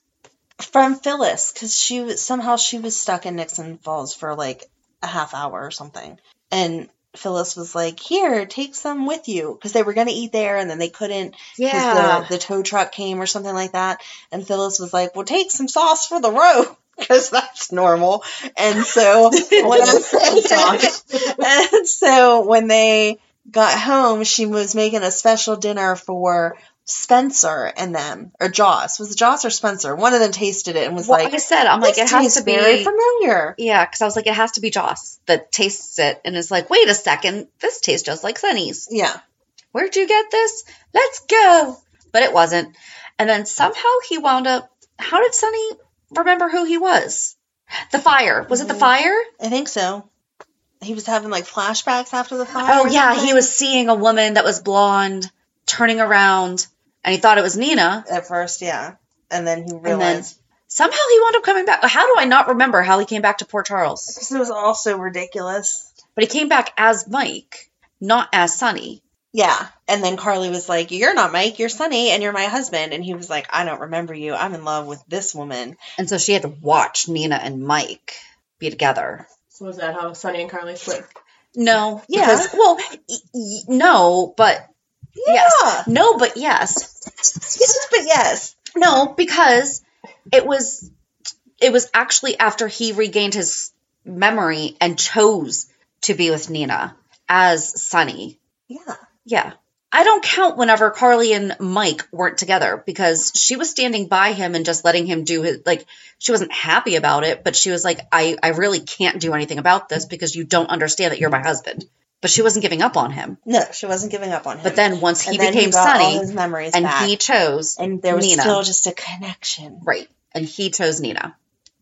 from Phyllis, because she was somehow she was stuck in Nixon Falls for like a half hour or something, and Phyllis was like, "Here, take some with you," because they were going to eat there, and then they couldn't because Yeah. the, the tow truck came or something like that. And Phyllis was like, "Well, take some sauce for the road." Because that's normal. And so when and so when they got home, she was making a special dinner for Spencer and them, or Joss. Was it Joss or Spencer? One of them tasted it and was Well, like, like I said, I'm like, "This it has tastes to be very familiar." Yeah, because I was like, it has to be Joss that tastes it and is like, wait a second, this tastes just like Sonny's. Yeah. Where'd you get this? Let's go. But it wasn't. And then somehow he wound up. How did Sonny remember who he was? The fire. Was it the fire? I think so. He was having like flashbacks after the fire. Oh, or yeah. something. He was seeing a woman that was blonde turning around and he thought it was Nina. At first, yeah. And then he And then realized. somehow he wound up coming back. How do I not remember how he came back to Port Charles? Because it was also ridiculous. But he came back as Mike, not as Sonny. Yeah. And then Carly was like, "You're not Mike, you're Sonny, and you're my husband." And he was like, "I don't remember you. I'm in love with this woman." And so she had to watch Nina and Mike be together. So was that how Sonny and Carly split? No. Yeah. Because, well, y- y- no, but Yeah. yes. No, but yes. Yes, but yes. No, because it was it was actually after he regained his memory and chose to be with Nina as Sonny. Yeah. Yeah. I don't count whenever Carly and Mike weren't together because she was standing by him and just letting him do his, like, she wasn't happy about it, but she was like, I, I really can't do anything about this because you don't understand that you're my husband. But she wasn't giving up on him. No, she wasn't giving up on him. But then once he And then became got all Sonny his memories and back. he chose and there was Nina. still just a connection. Right. And he chose Nina.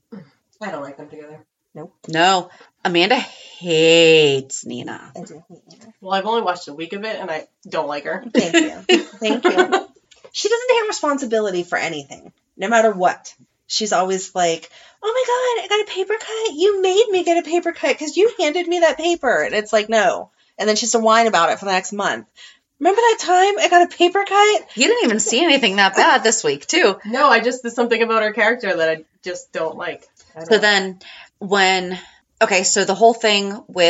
I don't like them together. No. Amanda hates Nina. I do hate Nina. Well, I've only watched a week of it, and I don't like her. Thank you. Thank you. She doesn't take responsibility for anything, no matter what. She's always like, "Oh my God, I got a paper cut. You made me get a paper cut because you handed me that paper." And it's like, no. And then she has to whine about it for the next month. "Remember that time I got a paper cut?" You didn't even see anything that bad this week, too. No, I just, there's something about her character that I just don't like. I So don't- then when, okay, so the whole thing with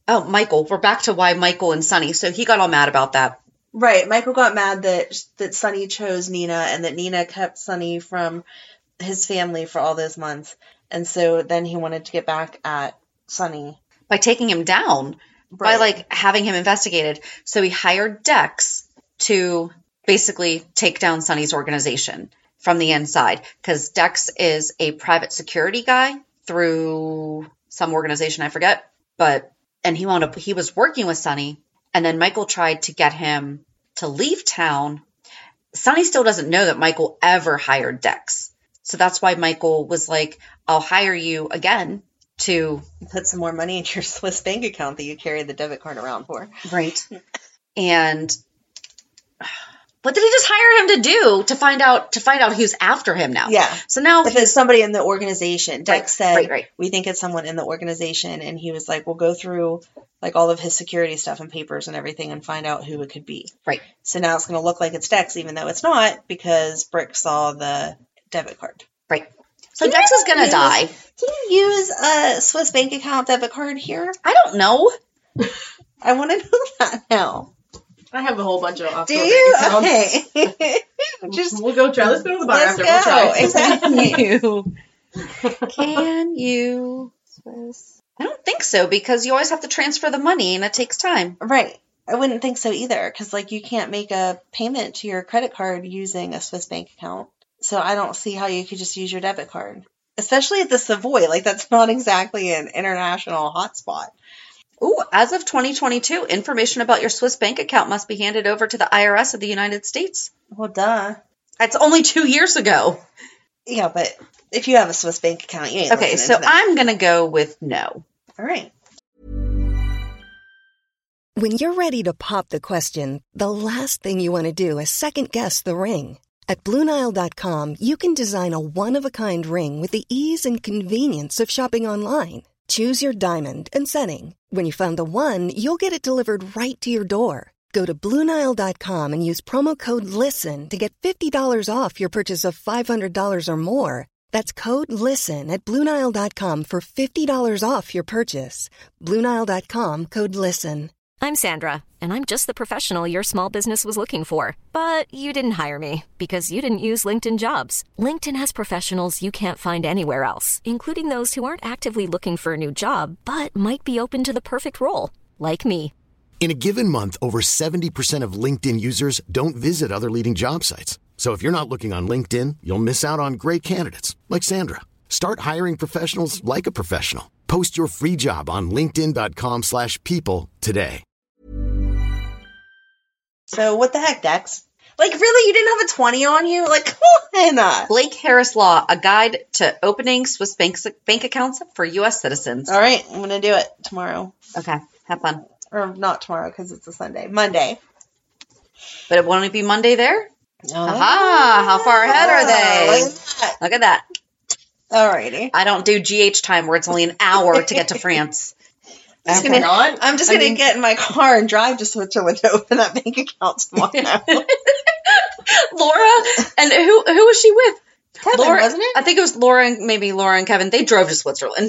Oh, Michael. We're back to why Michael and Sonny. So he got all mad about that. Right. Michael got mad that that Sonny chose Nina and that Nina kept Sonny from his family for all those months. And so then he wanted to get back at Sonny. By taking him down. Right. By, like, having him investigated. So he hired Dex to basically take down Sonny's organization from the inside. Because Dex is a private security guy through some organization, I forget. But, and he wound up, he was working with Sonny. And then Michael tried to get him to leave town. Sonny still doesn't know that Michael ever hired Dex. So that's why Michael was like, I'll hire you again to put some more money in your Swiss bank account that you carry the debit card around for. Right. And what did he just hire him to do to find out to find out who's after him now? Yeah. So now if it's somebody in the organization. Dex right, said, right, right. we think it's someone in the organization. And he was like, we'll go through like all of his security stuff and papers and everything and find out who it could be. Right. So now it's going to look like it's Dex, even though it's not, because Brick saw the debit card. Right. So Dex is going to die. Can you use a Swiss bank account debit card here? I don't know. I want to know that now. I have a whole bunch of offshore Do you? bank accounts. Okay. Just we'll go try. Let's go to the bar let's after. Go. We'll try. Exactly. Can you Swiss? I don't think so, because you always have to transfer the money and it takes time. Right. I wouldn't think so either, because like you can't make a payment to your credit card using a Swiss bank account. So I don't see how you could just use your debit card, especially at the Savoy. Like that's not exactly an international hotspot. Ooh, as of twenty twenty-two, information about your Swiss bank account must be handed over to the I R S of the United States. Well, duh. That's only two years ago. Yeah, but if you have a Swiss bank account, you ain't okay, so I'm going to go with no. All right. When you're ready to pop the question, the last thing you want to do is second-guess the ring. At Blue Nile dot com, you can design a one-of-a-kind ring with the ease and convenience of shopping online. Choose your diamond and setting. When you find the one, you'll get it delivered right to your door. Go to Blue Nile dot com and use promo code LISTEN to get fifty dollars off your purchase of five hundred dollars or more. That's code LISTEN at Blue Nile dot com for fifty dollars off your purchase. Blue Nile dot com, code LISTEN. I'm Sandra, and I'm just the professional your small business was looking for. But you didn't hire me because you didn't use LinkedIn Jobs. LinkedIn has professionals you can't find anywhere else, including those who aren't actively looking for a new job, but might be open to the perfect role, like me. In a given month, over seventy percent of LinkedIn users don't visit other leading job sites. So if you're not looking on LinkedIn, you'll miss out on great candidates, like Sandra. Start hiring professionals like a professional. Post your free job on linkedin dot com slash people today. So what the heck, Dex? Like, really? You didn't have a twenty on you? Like, come on. Blake Harris Law, a guide to opening Swiss bank, bank accounts for U S citizens. All right. I'm going to do it tomorrow. Okay. Have fun. Or not tomorrow, because it's a Sunday. Monday. But it won't be Monday there? Oh. Aha! How far ahead are they? Look at that. Alrighty. I don't do G H time where it's only an hour to get to France. I'm just gonna, I'm just I gonna mean, get in my car and drive to Switzerland to open that bank account tomorrow. Laura and who who was she with? Kevin, Laura, wasn't it? I think it was Laura and maybe Laura and Kevin. They drove to Switzerland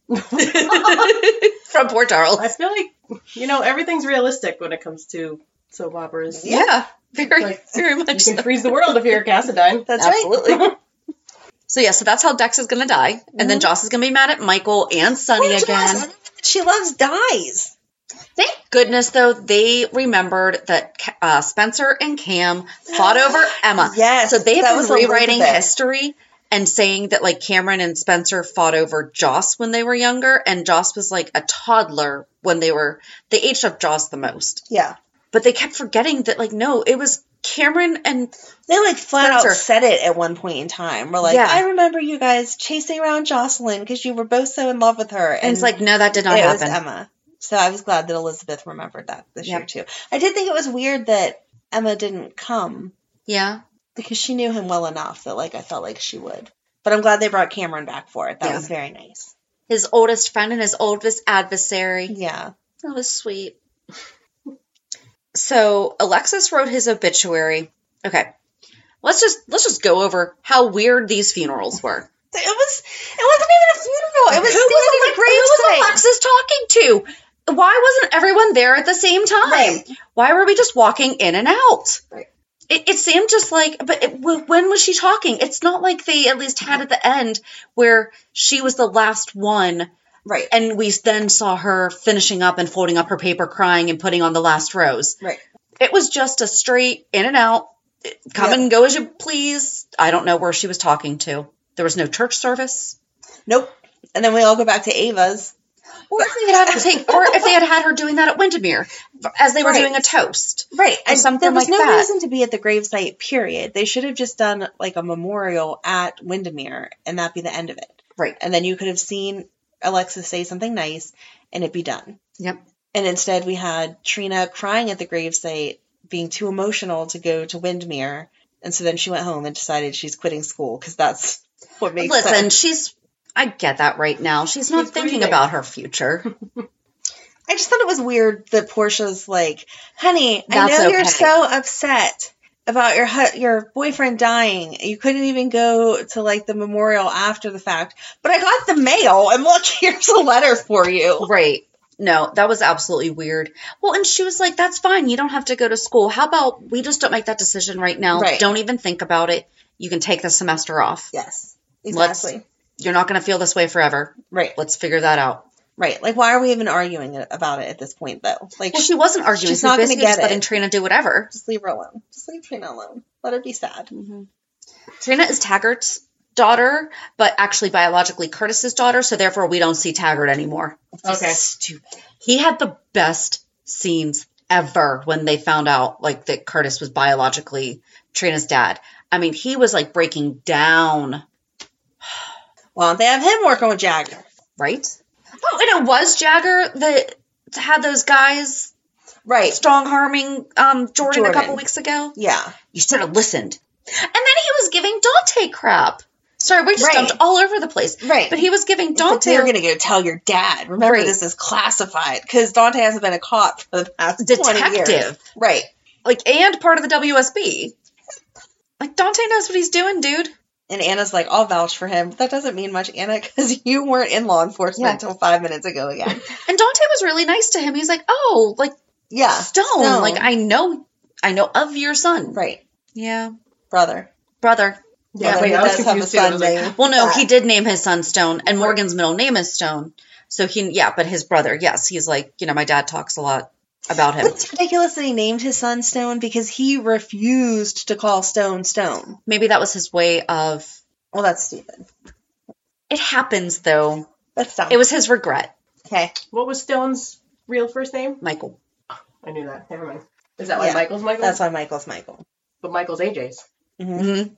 from Port Charles. I feel like you know everything's realistic when it comes to soap operas. Yeah, very like, very much. You can so. freeze the world if you're Cassadine. That's Absolutely. right. So yeah, so that's how Dex is gonna die, and mm-hmm. then Joss is gonna be mad at Michael and Sonny Poor again. Joss. She loves dyes. Thank goodness, though, they remembered that uh, Spencer and Cam fought over Emma. Yes, so they have was been rewriting history and saying that like Cameron and Spencer fought over Joss when they were younger, and Joss was like a toddler when they were. They aged up Joss the most. Yeah, but they kept forgetting that like no, it was Cameron and they like flat Spencer. out said it at one point in time. We're like, yeah. I remember you guys chasing around Jocelyn because you were both so in love with her. And, and it's like, no, that did not it happen. It was Emma. So I was glad that Elizabeth remembered that this yep. year too. I did think it was weird that Emma didn't come. Yeah. Because she knew him well enough that like I felt like she would. But I'm glad they brought Cameron back for it. That yeah. was very nice. His oldest friend and his oldest adversary. Yeah. That was sweet. So Alexis wrote his obituary. Okay. Let's just let's just go over how weird these funerals were. It was it wasn't even a funeral. It was who standing was, at a grave who was site. Alexis talking to? why wasn't everyone there at the same time? Right. Why were we just walking in and out? Right. It, it seemed just like, but it, when was she talking? It's not like they at least had at the end where she was the last one. Right. And we then saw her finishing up and folding up her paper, crying and putting on the last rose. Right. It was just a straight in and out, come Yep. and go as you please. I don't know where she was talking to. There was no church service. Nope. And then we all go back to Ava's. Or if they had had her take, or if they had had her doing that at Windermere, as they were Right. doing a toast, Right. or And something there was like no that. reason to be at the gravesite, period. They should have just done like a memorial at Windermere and that be the end of it. Right. And then you could have seen Alexis say something nice and it'd be done. Yep. And instead we had Trina crying at the gravesite, being too emotional to go to Windermere. And so then she went home and decided she's quitting school because that's what makes Listen, sense. she's. I get that right now. She's not She's thinking breathing. about her future. I just thought it was weird that Portia's like, honey, That's I know you're okay. so upset about your hu- your boyfriend dying. You couldn't even go to like the memorial after the fact. But I got the mail and look, here's a letter for you. Right. No, that was absolutely weird. Well, and she was like, that's fine. You don't have to go to school. How about we just don't make that decision right now? Right. Don't even think about it. You can take the semester off. Yes, Let's- exactly. You're not going to feel this way forever. Right, Let's figure that out. right. Like, why are we even arguing about it at this point, though? Like, Well, she wasn't arguing. she's She was not gonna basically get just letting it. Trina do whatever. just leave her alone. Just leave Trina alone. Let her be sad. Trina is Taggart's daughter, but actually biologically Curtis's daughter, so therefore we don't see Taggart anymore. Okay. Stupid. He had the best scenes ever when they found out like that Curtis was biologically Trina's dad. I mean, he was like breaking down, Why don't they have him working with Jagger? right? Oh, and it was Jagger that had those guys Right. strong harming um, Jordan, Jordan. a couple weeks ago. Yeah. You should have listened. And then he was giving Dante crap. Sorry, we just Right. jumped all over the place. Right. But he was giving But Dante they were going to go tell your dad. Remember, Right. this is classified because Dante hasn't been a cop for the past twenty years. detective. Right. Like, and part of the W S B. Like, Dante knows what he's doing, dude. And Anna's like, I'll vouch for him. That doesn't mean much, Anna, because you weren't in law enforcement Yeah. until five minutes ago again. And Dante was really nice to him. He's like, oh, like, Yeah. Stone. Like, I know, I know of your son. Right. Yeah. Brother. Brother. Yeah, Brother wait, who I was does have a confused too. I son was like, named Well, no, that. he did name his son Stone, and Morgan's middle name is Stone. So he, yeah, but his brother, yes, he's like, you know, my dad talks a lot about him. But it's ridiculous that he named his son Stone because he refused to call Stone Stone. Maybe that was his way of, Well, that's stupid. it happens though. That's dumb. It was his regret, okay. What was Stone's real first name? Michael. I knew that. Never mind. Is that why Yeah. Michael's Michael? That's why Michael's Michael. But Michael's A J's. Mm-hmm.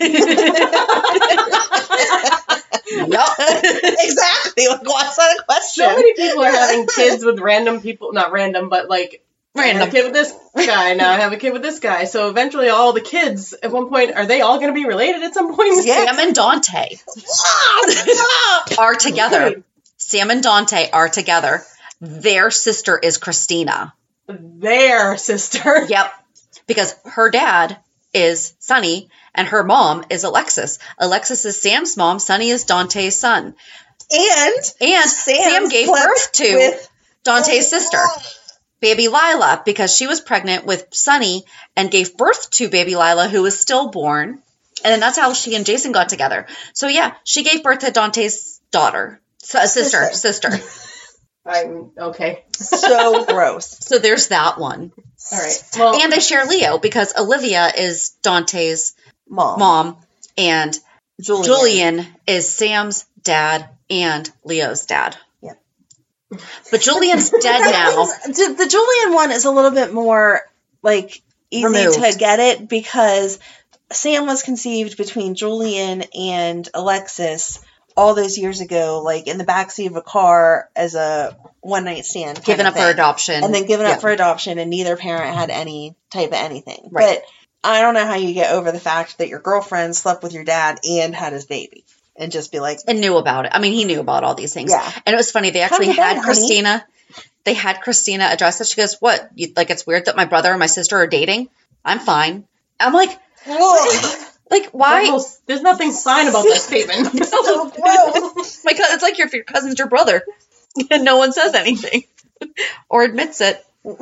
Yup. Exactly. Like, what's that a question? So many people are having kids with random people. Not random, but like I Random. have a kid with this guy. Now I have a kid with this guy. So eventually, all the kids at one point are they all going to be related at some point? Yeah. Sam and Dante Stop! are together. Sam and Dante are together. Their sister is Christina. Their sister. Yep. Because her dad is Sonny and her mom is Alexis. Alexis is Sam's mom. Sonny is Dante's son. And And Sam Sam gave slept birth to with- Dante's sister, baby Lila, because she was pregnant with Sonny and gave birth to baby Lila, who was stillborn. And then that's how she and Jason got together. So yeah, she gave birth to Dante's daughter, so, sister, sister. I'm okay. so gross. So there's that one. All right. Well, And they share Leo because Olivia is Dante's Mom. mom and Julian. Julian is Sam's dad and Leo's dad. Yeah. But Julian's dead now. The, the Julian one is a little bit more like easy Removed. to get it because Sam was conceived between Julian and Alexis all those years ago, like in the backseat of a car as a one night stand, kind Given of up for thing. adoption. and then given Yeah. up for adoption, and neither parent had any type of anything. Right. But I don't know how you get over the fact that your girlfriend slept with your dad and had his baby, and just be like, And knew about it. I mean, he knew about all these things. Yeah. And it was funny. They Come actually to bed, had honey. Christina. They had Christina address it. She goes, "What? You, like it's weird that my brother and my sister are dating? I'm fine." I'm like, "Ugh." like why? Well, there's nothing fine about that statement. So gross. My cousin, it's like your, if your cousin's your brother, and no one says anything. or admits it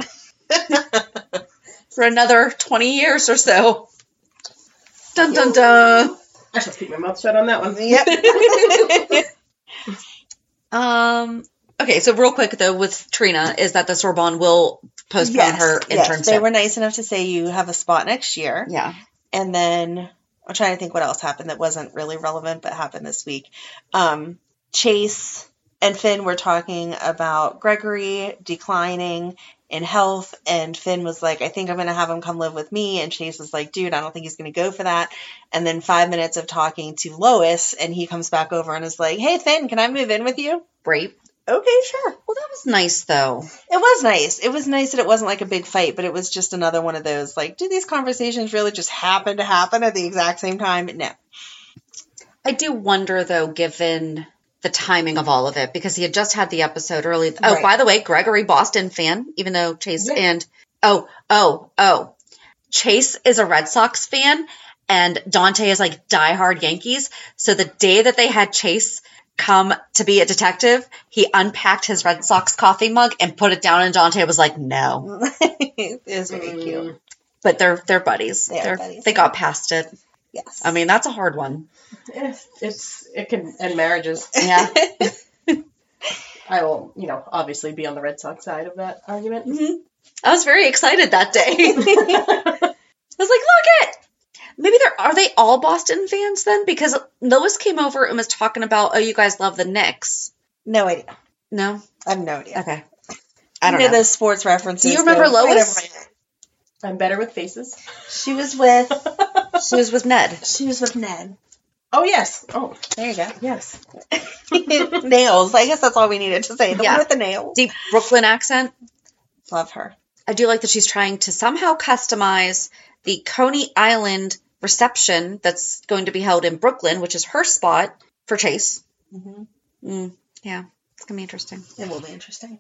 for another twenty years or so. Dun dun dun. I shall keep my mouth shut on that one. Yep. um. Okay, so real quick though, with Trina, is that the Sorbonne will postpone yes, her yes. internship. They were nice enough to say you have a spot next year. Yeah. And then I'm trying to think what else happened that wasn't really relevant, but happened this week. Um, Chase and Finn were talking about Gregory declining in health, and Finn was like, I think I'm going to have him come live with me. And Chase was like, dude, I don't think he's going to go for that. And then five minutes of talking to Lois, and he comes back over and is like, hey, Finn, can I move in with you? Right. Okay, sure. Well, that was nice, though. It was nice. It was nice that it wasn't like a big fight, but it was just another one of those, like, do these conversations really just happen to happen at the exact same time? No. I do wonder, though, given the timing of all of it, because he had just had the episode early. Oh, Right. by the way, Gregory Boston fan, even though Chase Yeah. and, oh, oh, oh, Chase is a Red Sox fan, and Dante is like diehard Yankees. So the day that they had Chase come to be a detective, he unpacked his Red Sox coffee mug and put it down, and Dante was like, no. It was very cute. But they're they're buddies. They are They're, buddies, they yeah. got past it. Yes. I mean, that's a hard one. Eh, It's it can end marriages. Yeah. I will, you know, obviously be on the Red Sox side of that argument. I was very excited that day. I was like, look it. Maybe they're are they all Boston fans then? Because Lois came over and was talking about, oh, you guys love the Knicks. No idea. No? I have no idea. Okay. I don't you know. know those sports references. Do you remember go right Lois? over my head. I'm better with faces. She was with She was with Ned. she was with Ned. Oh, yes. Oh, There you go. yes. Nails. I guess that's all we needed to say. The Yeah. one with the nails. Deep Brooklyn accent. Love her. I do like that she's trying to somehow customize the Coney Island reception that's going to be held in Brooklyn, which is her spot, for Chase. Mm-hmm. Mm, yeah, it's going to be interesting. It will be interesting.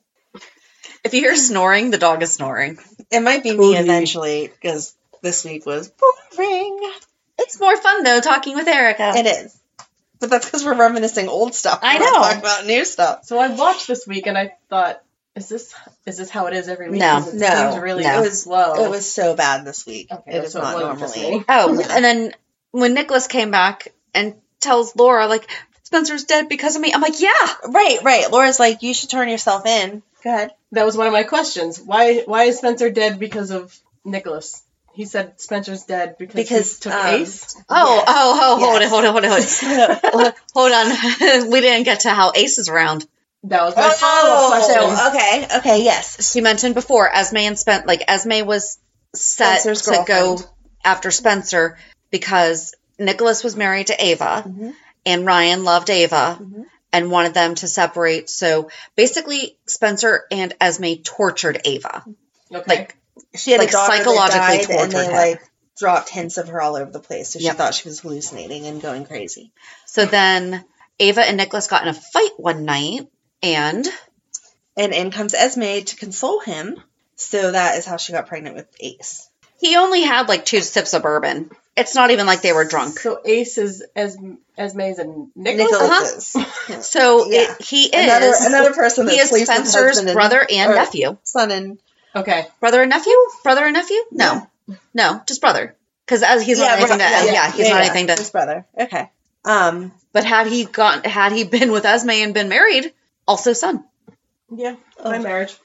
If you hear snoring, the dog is snoring. It might be me eventually because this week was boring. It's more fun, though, talking with Erica. It is. But that's because we're reminiscing old stuff. I We're not know. talking about new stuff. So I watched this week and I thought, is this is this how it is every week? No, 'Cause it no, seems really no. It was slow. It was so bad this week. Okay, it is so it not wasn't just normally. me. Oh, Yeah. and then when Nicholas came back and tells Laura, like, Spencer's dead because of me, I'm like, yeah. Right, right. Laura's like, you should turn yourself in. Go ahead. That was one of my questions. Why why is Spencer dead because of Nicholas? He said Spencer's dead because, Because, he took um, Ace. Oh, Yes. oh, oh, hold Yes. it, hold it, hold it, hold it. Hold on. We didn't get to how Ace is around. That was my follow-up question. Oh, okay, okay, yes. She mentioned before, Esme and Spence, like, Esme was set Spencer's to go girlfriend. after Spencer because Nicholas was married to Ava Mhm. and Ryan loved Ava Mhm. and wanted them to separate. So basically, Spencer and Esme tortured Ava. Okay. Like, She had Like, a daughter psychologically that died, and tortured they her. like dropped hints of her all over the place, so she Yep. thought she was hallucinating and going crazy. so then Ava and Nicholas got in a fight one night and And in comes Esme to console him. So that is how she got pregnant with Ace. he only had like two sips of bourbon. It's not even like they were drunk. So Ace is as Esme's and Nicholas. Nicholas Uh-huh. is So Yeah. it, he is another another person that he is sleeps with Spencer's husband and- brother and or nephew. son and Okay. Brother and nephew? Brother and nephew? No. No, just brother. Because as he's not anything to yeah, yeah, he's not anything to his brother. Okay. Um. but had he gone had he been with Esme and been married, also son. Yeah. My marriage.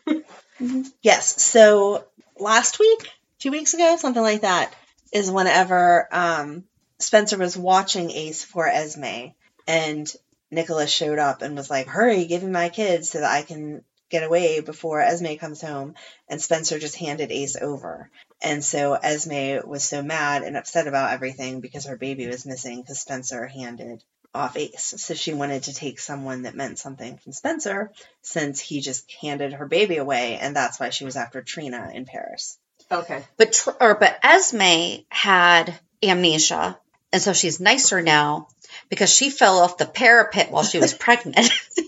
Yes. So last week, two weeks ago, something like that, is whenever um, Spencer was watching Ace for Esme, and Nicholas showed up and was like, "Hurry, give me my kids so that I can get away before Esme comes home." And Spencer just handed Ace over. And so Esme was so mad and upset about everything because her baby was missing because Spencer handed off Ace. So she wanted to take someone that meant something from Spencer since he just handed her baby away, and that's why she was after Trina in Paris. Okay. But tr- or but Esme had amnesia, and so she's nicer now because she fell off the parapet while she was pregnant.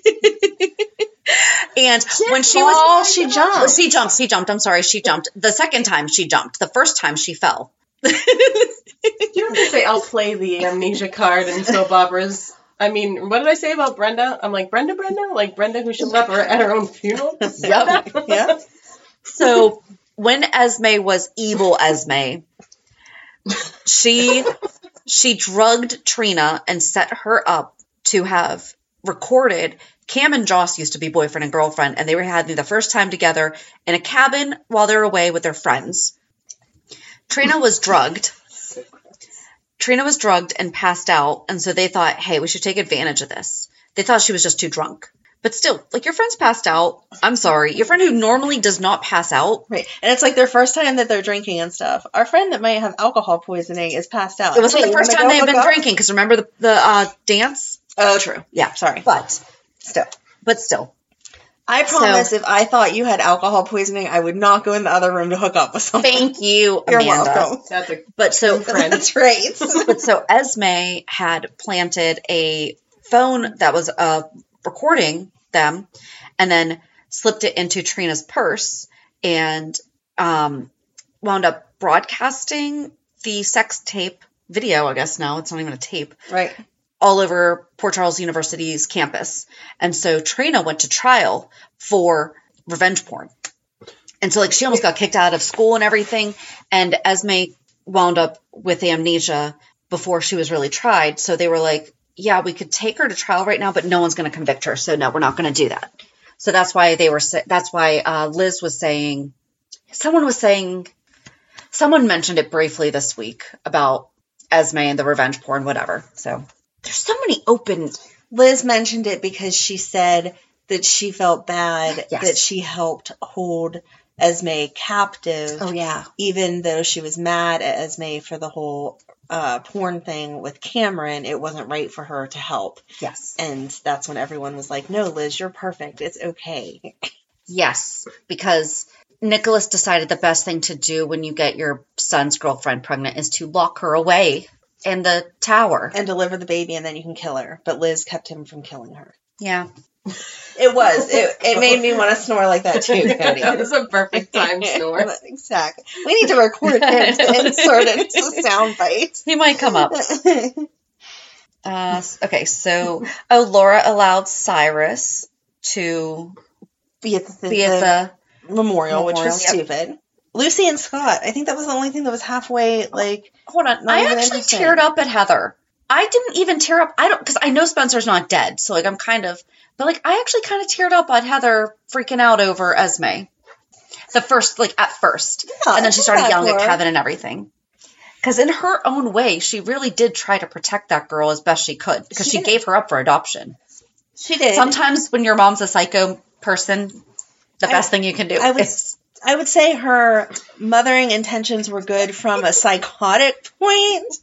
And when she fall, was she jumped. Well, she jumped. She jumped. I'm sorry. She jumped. The second time she jumped. The first time she fell. You don't have to say I'll play the amnesia card in soap operas. I mean, what did I say about Brenda? I'm like, Brenda, Brenda? Like Brenda who showed up at her own funeral? Yep. Yeah. So when Esme was evil Esme, she she drugged Trina and set her up to have recorded. Cam and Joss used to be boyfriend and girlfriend, and they were having the first time together in a cabin while they were away with their friends. Trina was drugged. Trina was drugged and passed out, and so they thought, hey, we should take advantage of this. They thought she was just too drunk. But still, like, your friend's passed out. I'm sorry. Your friend who normally does not pass out. Right. And it's like their first time that they're drinking and stuff. Our friend that might have alcohol poisoning is passed out. It wasn't Hey, the first you time wanna they've go been hook up? drinking, because remember the, the uh, dance? Oh, true. Yeah. Sorry. But, Still. but still. I promise So- if I thought you had alcohol poisoning, I would not go in the other room to hook up with someone. Thank you, You're Amanda. welcome. That's a But so, That's right. but so Esme had planted a phone that was uh, recording them, and then slipped it into Trina's purse, and um, wound up broadcasting the sex tape video. I guess now it's not even a tape. Right. All over Port Charles University's campus. And so Trina went to trial for revenge porn. And so, like, she almost got kicked out of school and everything. And Esme wound up with amnesia before she was really tried. So they were like, yeah, we could take her to trial right now, but no one's going to convict her. So no, we're not going to do that. So that's why they were, that's why uh, Liz was saying, someone was saying, someone mentioned it briefly this week about Esme and the revenge porn, whatever. So there's so many open. Liz mentioned it because she said that she felt bad Yes. that she helped hold Esme captive. Oh, yeah. Even though she was mad at Esme for the whole uh, porn thing with Cameron, it wasn't right for her to help. Yes. And that's when everyone was like, no, Liz, you're perfect. It's okay. Yes, because Nicholas decided the best thing to do when you get your son's girlfriend pregnant is to lock her away in the tower. And deliver the baby, and then you can kill her. But Liz kept him from killing her. Yeah. It was. It, it made me want to snore like that too, Cody. That was a perfect time snore. Exactly. We need to record him and insert it as a sound bite. He might come up. Uh, okay, so, oh, Laura allowed Cyrus to Be at the, be at the memorial, which was memorial, yep. stupid. Lucy and Scott. I think that was the only thing that was halfway, like, Hold on. Not I even actually interesting. teared up at Heather. I didn't even tear up. I don't, because I know Spencer's not dead. So, like, I'm kind of, but, like, I actually kind of teared up at Heather freaking out over Esme. The first, like, at first. Yeah, and then she started yeah, yelling at Laura. Kevin and everything. Because in her own way, she really did try to protect that girl as best she could. Because she, She did. gave her up for adoption. she did. Sometimes when your mom's a psycho person, the I- best thing you can do I would, is... I would say her mothering intentions were good from a psychotic point.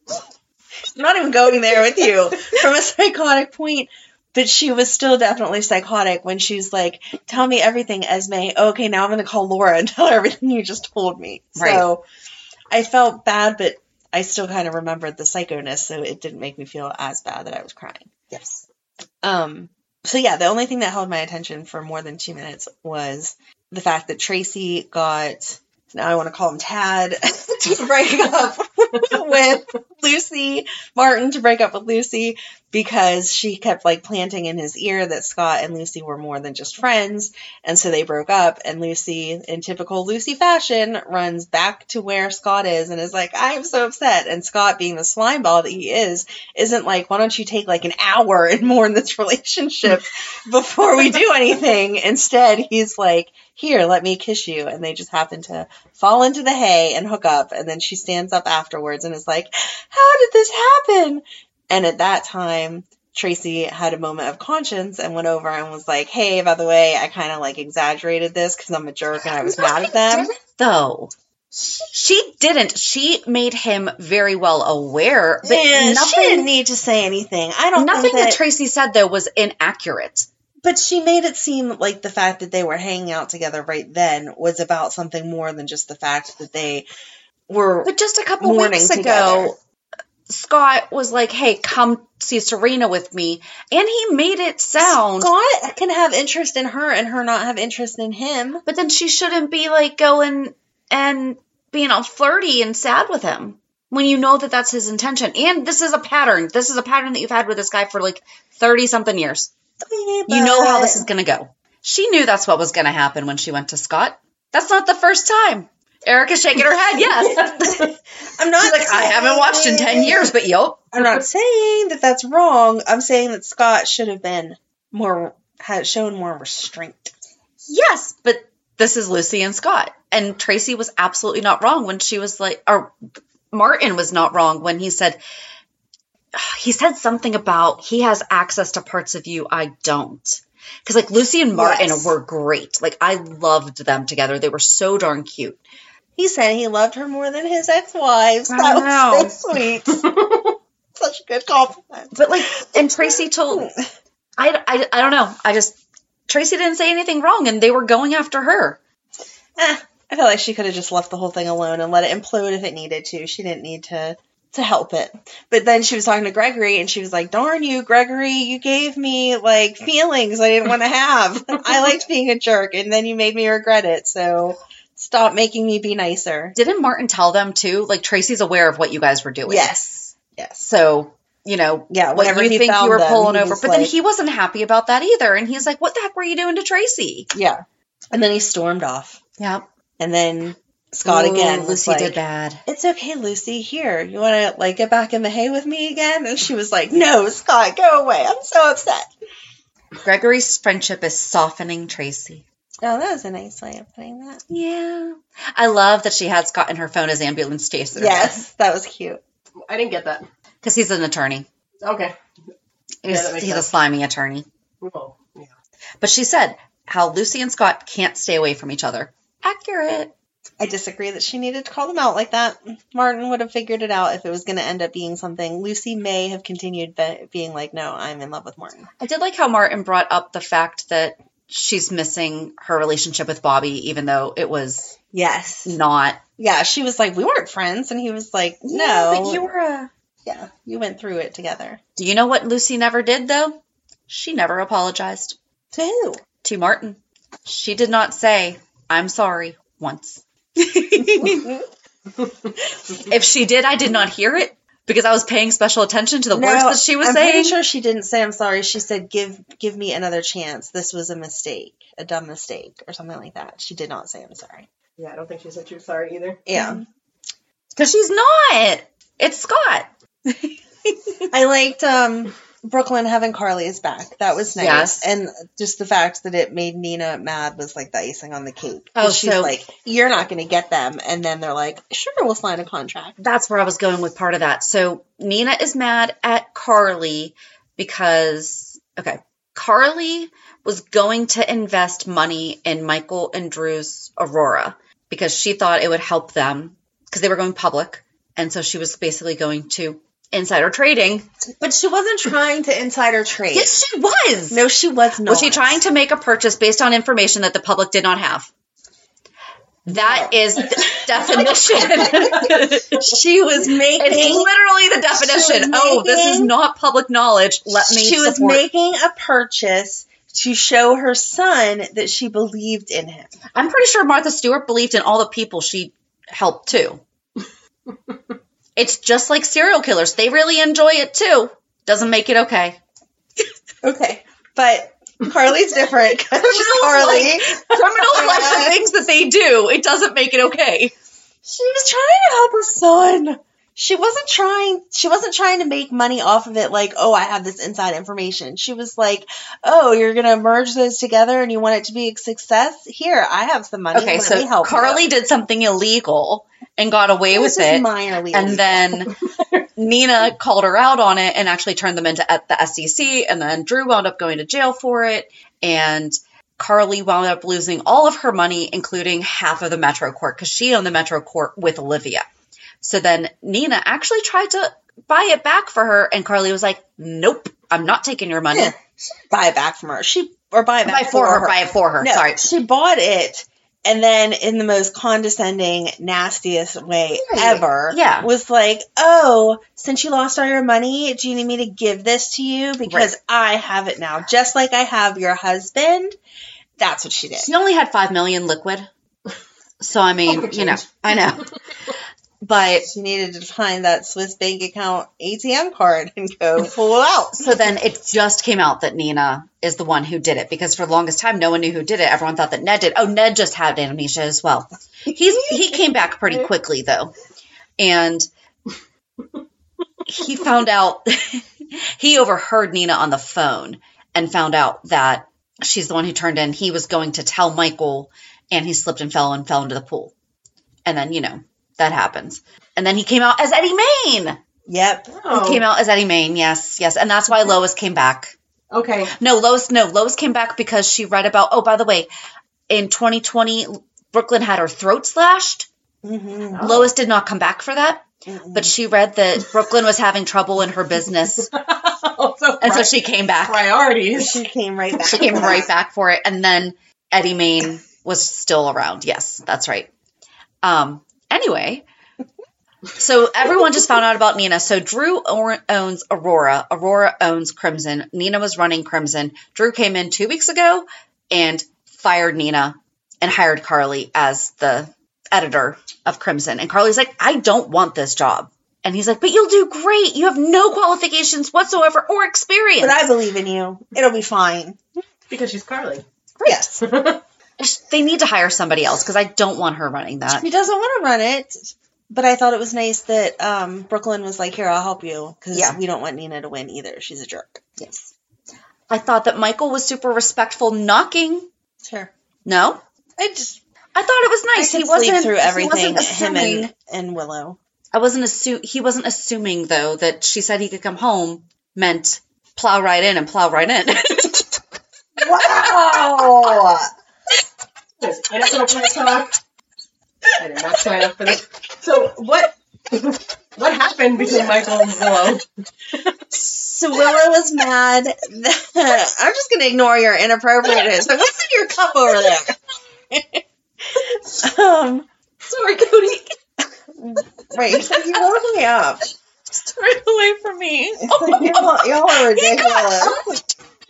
I'm not even going there with you. From a psychotic point. But she was still definitely psychotic when she's like, tell me everything, Esme. Okay, now I'm going to call Laura and tell her everything you just told me. Right. So I felt bad, but I still kind of remembered the psychoness, so it didn't make me feel as bad that I was crying. Yes. Um. So yeah, the only thing that held my attention for more than two minutes was the fact that Tracy got, now I want to call him Tad, to break up with Lucy, Martin to break up with Lucy, because she kept like planting in his ear that Scott and Lucy were more than just friends, and so they broke up, and Lucy, in typical Lucy fashion, runs back to where Scott is and is like, I am so upset, and Scott, being the slime ball that he is, isn't like, why don't you take like an hour and mourn this relationship before we do anything? Instead, he's like, here, let me kiss you, and they just happen to fall into the hay and hook up, and then she stands up afterwards and is like, how did this happen? And at that time, Tracy had a moment of conscience and went over and was like, hey, by the way, I kind of like exaggerated this because I'm a jerk and I was mad at them. Though. She didn't. She made him very well aware. But And nothing, she didn't need to say anything. I don't nothing think that, that, Tracy said, though, was inaccurate. but she made it seem like the fact that they were hanging out together right then was about something more than just the fact that they were But just a couple mourning weeks together. ago, Scott was like, hey, come see Serena with me. And he made it sound. Scott can have interest in her and her not have interest in him. But then she shouldn't be like going and being all flirty and sad with him. when you know that that's his intention. And this is a pattern. This is a pattern that you've had with this guy for like thirty something years. Yeah, you know how this is going to go. She knew that's what was going to happen when she went to Scott. That's not the first time. Erica's shaking her head. Yes. I'm not She's like, I haven't watched in ten years, but yep. I'm not saying that that's wrong. I'm saying that Scott should have been more, had shown more restraint. Yes, but this is Lucy and Scott. And Tracy was absolutely not wrong when she was like, or Martin was not wrong when he said, he said something about he has access to parts of you I don't. Because like Lucy and Martin yes. were great. Like I loved them together. They were so darn cute. He said he loved her more than his ex-wives. I that know. was so sweet. Such a good compliment. But like, and Tracy told, I, I, I don't know. I just, Tracy didn't say anything wrong and they were going after her. Eh, I feel like she could have just left the whole thing alone and let it implode if it needed to. She didn't need to to help it. But then she was talking to Gregory and she was like, darn you, Gregory, you gave me like feelings I didn't want to have. I liked being a jerk and then you made me regret it. So stop making me be nicer. Didn't Martin tell them too? Like Tracy's aware of what you guys were doing. Yes. Yes. So, you know, yeah, what you think you were them, pulling over. But like, then he wasn't happy about that either. And he's like, what the heck were you doing to Tracy? Yeah. And then he stormed off. Yeah. And then Scott Ooh, again. Lucy like, did bad. It's okay, Lucy. Here, you want to like get back in the hay with me again? And she was like, no, Scott, go away. I'm so upset. Gregory's friendship is softening Tracy. Oh, that was a nice way of putting that. Yeah. I love that she had Scott in her phone as ambulance chaser. Yes, that was cute. I didn't get that. Because he's an attorney. Okay. He's, Yeah, he's sense. a slimy attorney. Oh, yeah. But she said how Lucy and Scott can't stay away from each other. Accurate. I disagree that she needed to call them out like that. Martin would have figured it out if it was going to end up being something. Lucy may have continued be- being like, no, I'm in love with Martin. I did like how Martin brought up the fact that she's missing her relationship with Bobby, even though it was yes not. Yeah, she was like, we weren't friends. And he was like, no. Yeah, but you were a... Yeah, you went through it together. Do you know what Lucy never did, though? She never apologized. To who? To Martin. She did not say, I'm sorry, once. If she did, I did not hear it because I was paying special attention to the no, words that she was I'm saying. I'm pretty sure she didn't say I'm sorry. She said, give give me another chance. This was a mistake, a dumb mistake, or something like that. She did not say I'm sorry. Yeah, I don't think she said she was sorry either. Yeah. Because she's not. It's Scott. I liked um, Brooklyn having Carly's back. That was nice. Yes. And just the fact that it made Nina mad was like the icing on the cake. Oh, she's so like, you're not going to get them. And then they're like, sure, we'll sign a contract. That's where I was going with part of that. So Nina is mad at Carly because, okay, Carly was going to invest money in Michael and Drew's Aurora because she thought it would help them because they were going public. And so she was basically going to insider trading. But she wasn't trying to insider trade. Yes, she was. No, she was not. Was she trying to make a purchase based on information that the public did not have? That no. is the definition. She was making... It's literally the definition. Making, oh, this is not public knowledge. Let me She support. was making a purchase to show her son that she believed in him. I'm pretty sure Martha Stewart believed in all the people she helped, too. It's just like serial killers. They really enjoy it, too. Doesn't make it okay. Okay. But Carly's different. Criminals Carly. Like, criminals like the things that they do. It doesn't make it okay. She was trying to help her son. She wasn't trying, she wasn't trying to make money off of it like, oh, I have this inside information. She was like, oh, you're going to merge those together and you want it to be a success? Here, I have some money. Okay, Let so me help Carly you. did something illegal and got away It with was just it. minorly And illegal. then Nina called her out on it and actually turned them into at the S E C. And then Drew wound up going to jail for it. And Carly wound up losing all of her money, including half of the Metro Court, because she owned the Metro Court with Olivia. So then Nina actually tried to buy it back for her, and Carly was like, nope, I'm not taking your money. Yeah. Buy it back from her. She or buy it back buy for her, her. Buy it for her. No, Sorry. She bought it and then in the most condescending, nastiest way Right. ever Yeah. was like, oh, since you lost all your money, do you need me to give this to you? Because Right. I have it now. Just like I have your husband. That's what she did. She only had five million liquid. So, I mean, you know, I know. But she needed to find that Swiss bank account A T M card and go pull it out. So then it just came out that Nina is the one who did it, because for the longest time, no one knew who did it. Everyone thought that Ned did. Oh, Ned just had amnesia as well. He's He came back pretty quickly, though. And he found out, he overheard Nina on the phone and found out that she's the one who turned in. He was going to tell Michael, and he slipped and fell and fell into the pool. And then, you know, that happens. And then he came out as Eddie Maine. Yep. Oh. He came out as Eddie Maine, yes, yes. And that's why Lois came back. Okay. No, Lois, no, Lois came back because she read about, oh, by the way, in twenty twenty, Brooklyn had her throat slashed. Mm-hmm. Oh. Lois did not come back for that. Mm-mm. But she read that Brooklyn was having trouble in her business. also, and so she came back. Priorities. She came right back. She came right back for it. And then Eddie Maine was still around. Yes, that's right. Um. Anyway, so everyone just found out about Nina. So Drew owns Aurora. Aurora owns Crimson. Nina was running Crimson. Drew came in two weeks ago and fired Nina and hired Carly as the editor of Crimson. And Carly's like, I don't want this job. And he's like, but you'll do great. You have no qualifications whatsoever or experience. But I believe in you. It'll be fine. Because she's Carly. Yes. They need to hire somebody else because I don't want her running that. She doesn't want to run it. But I thought it was nice that um, Brooklyn was like, here, I'll help you. Because yeah. we don't want Nina to win either. She's a jerk. Yes. I thought that Michael was super respectful knocking. Sure. No? I just... I thought it was nice. I could he wasn't sleep through everything. Him and, and Willow. I wasn't assu- He wasn't assuming, though, that she said he could come home meant plow right in and plow right in. Wow! There's inappropriate talk. I did not sign up for this. So what what happened between Michael and Willow? So Willow was mad. That, I'm just going to ignore your inappropriateness. But what's in your cup over there? um, Sorry, Cody. Wait, it's like you woke me up. Just turn away from me. Oh, y'all, y'all are ridiculous.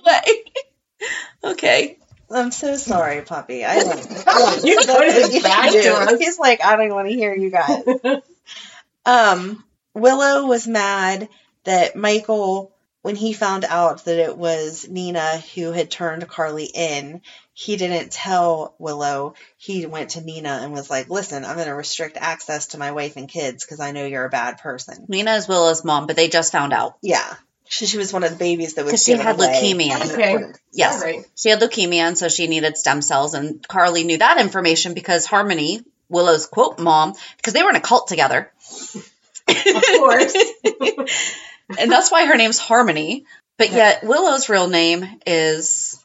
Okay. I'm so sorry, puppy. I don't You put it back to us. He's like, I don't want to hear you guys. um, Willow was mad that Michael, when he found out that it was Nina who had turned Carly in, he didn't tell Willow. He went to Nina and was like, listen, I'm going to restrict access to my wife and kids because I know you're a bad person. Nina is Willow's mom, but they just found out. Yeah. She, she was one of the babies that was Because she had away. leukemia. Okay. Yes. Right. She had leukemia, and so she needed stem cells. And Carly knew that information because Harmony, Willow's quote mom, because they were in a cult together. Of course. And that's why her name's Harmony. But yet Willow's real name is...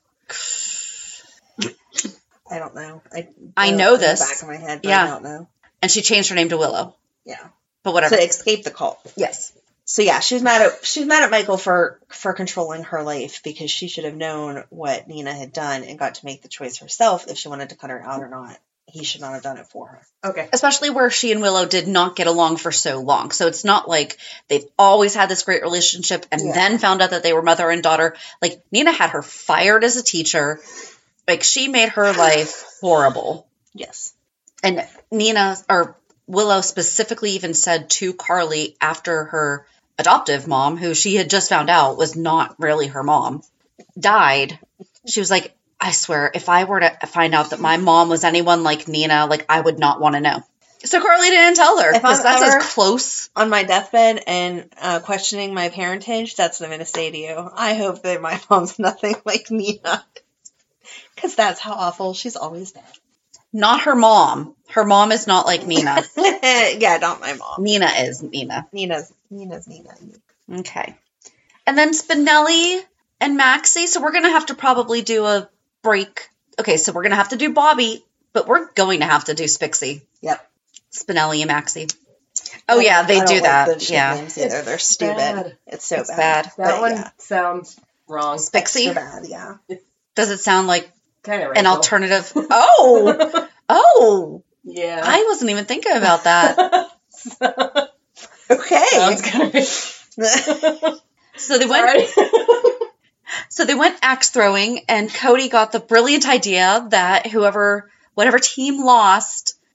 I don't know. I, I know this. In the back of my head, but yeah. I don't know. And she changed her name to Willow. Yeah. But whatever. To escape the cult. Yes. So yeah, she's mad at she's mad at Michael for for controlling her life because she should have known what Nina had done and got to make the choice herself if she wanted to cut her out or not. He should not have done it for her. Okay. Especially where she and Willow did not get along for so long. So it's not like they've always had this great relationship and yeah. then found out that they were mother and daughter. Like, Nina had her fired as a teacher. Like, she made her life horrible. Yes. And Nina, or Willow specifically even said to Carly after her adoptive mom, who she had just found out was not really her mom, died. She was like, I swear, if I were to find out that my mom was anyone like Nina, like, I would not want to know. So Carly didn't tell her, because that's as close. On my deathbed and uh, questioning my parentage, that's what I'm going to say to you. I hope that my mom's nothing like Nina. Because that's how awful she's always been. Not her mom. Her mom is not like Nina. Yeah, not my mom. Nina is Nina. Nina's Nina's Nina. Okay. And then Spinelli and Maxie. So we're going to have to probably do a break. Okay, so we're going to have to do Bobby, but we're going to have to do Spixie. Yep. Spinelli and Maxie. Oh, yeah, they do like that. The yeah. names either. They're stupid. Bad. It's so it's bad. bad. That but one yeah. sounds wrong. Spixie? Extra bad, yeah. Does it sound like Kind of an alternative? Oh! Oh! Yeah. I wasn't even thinking about that. Okay. Sounds good. So they went. So they went axe throwing, and Cody got the brilliant idea that whoever, whatever team lost,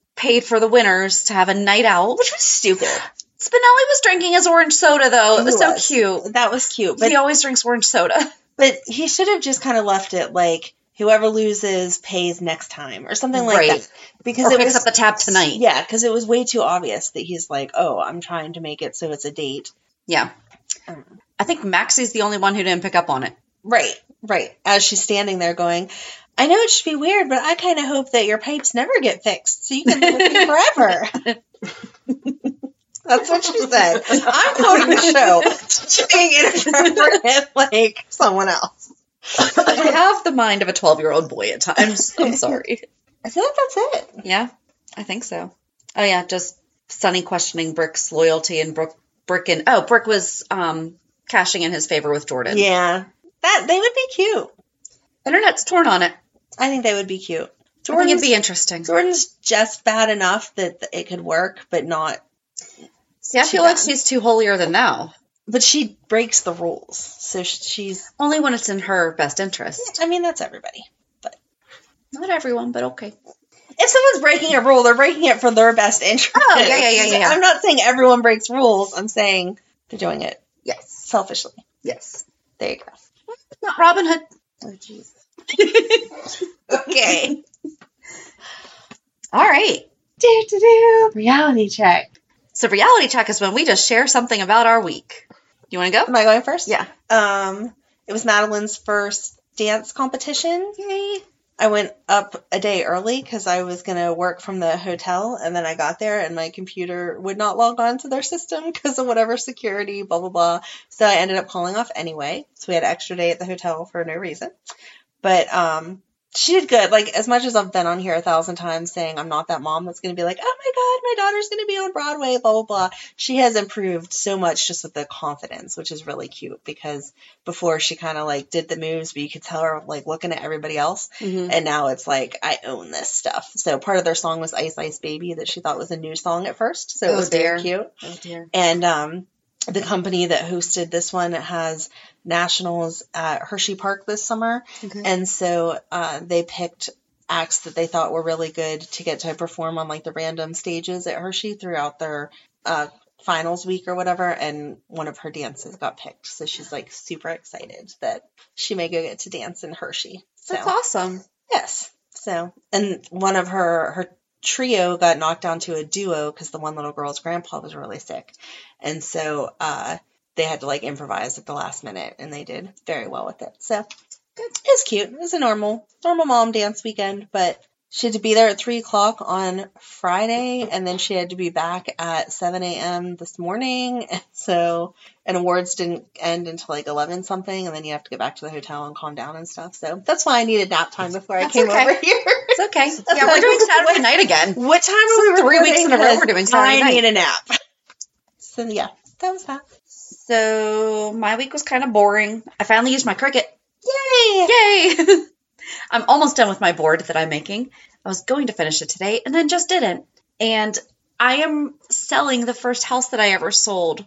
paid for the winners to have a night out. Which was stupid. Spinelli was drinking his orange soda, though. It was, He was. so cute. That was cute. But he always drinks orange soda. But he should have just kind of left it like, whoever loses pays next time or something like Right. that. Because Or it picks was up the tab tonight. Yeah, because it was way too obvious that he's like, oh, I'm trying to make it so it's a date. Yeah. Um, I think Maxie's the only one who didn't pick up on it. Right, right. As she's standing there going, I know it should be weird, but I kind of hope that your pipes never get fixed so you can live with me forever. That's what she said. I'm quoting the show. She's being inappropriate like someone else. I have the mind of a twelve-year-old boy at times. I'm sorry. I feel like that's it. Yeah, I think so. Oh, yeah, just Sonny questioning Brick's loyalty and Brick, Brick and... Oh, Brick was um, cashing in his favor with Jordan. Yeah. That they would be cute. Internet's torn on it. I think they would be cute. I think it'd be interesting. Jordan's just bad enough that it could work, but not... See, I feel bad. like she's too holier than thou. But she breaks the rules, so she's... Only when it's in her best interest. I mean, that's everybody. But not everyone, but okay. If someone's breaking a rule, they're breaking it for their best interest. Oh, yeah, yeah, yeah, yeah. I'm not saying everyone breaks rules. I'm saying they're doing it yes, selfishly. Yes. There you go. Not Robin Hood. Oh, jeez. Okay. All right. Do, do, do. Reality check. So reality check is when we just share something about our week. You want to go? Am I going first? Yeah. Um, it was Madeline's first dance competition. Yay. I went up a day early because I was going to work from the hotel, and then I got there and my computer would not log on to their system because of whatever security, blah, blah, blah. So I ended up calling off anyway. So we had an extra day at the hotel for no reason. But um, she did good. Like, as much as I've been on here a thousand times saying I'm not that mom that's going to be like, oh my God, my daughter's going to be on Broadway, blah, blah, blah. She has improved so much just with the confidence, which is really cute because before she kind of like did the moves, but you could tell her like looking at everybody else. Mm-hmm. And now it's like, I own this stuff. So part of their song was Ice Ice Baby that she thought was a new song at first. So it Oh, was dear. very cute. Oh, dear. And um, the company that hosted this one has nationals at Hershey Park this summer. Okay. And so uh, they picked acts that they thought were really good to get to perform on like the random stages at Hershey throughout their uh, finals week or whatever. And one of her dances got picked. So she's like super excited that she may go get to dance in Hershey. So, That's awesome. yes. So, and one of her, her trio got knocked down to a duo because the one little girl's grandpa was really sick. And so uh, they had to like improvise at the last minute, and they did very well with it. So good. It's cute. It was a normal, normal mom dance weekend, but she had to be there at three o'clock on Friday, and then she had to be back at seven a.m. this morning. And so, and awards didn't end until like eleven something, and then you have to get back to the hotel and calm down and stuff. So that's why I needed nap time before I That's came okay. over here. It's okay. That's Yeah, what we're I doing was- Saturday what- night again. What time So are we three weeks in a row recording? we're doing Saturday I night. need a nap. So yeah, that was that. So my week was kind of boring. I finally used my Cricut. Yay! Yay! I'm almost done with my board that I'm making. I was going to finish it today and then just didn't. And I am selling the first house that I ever sold.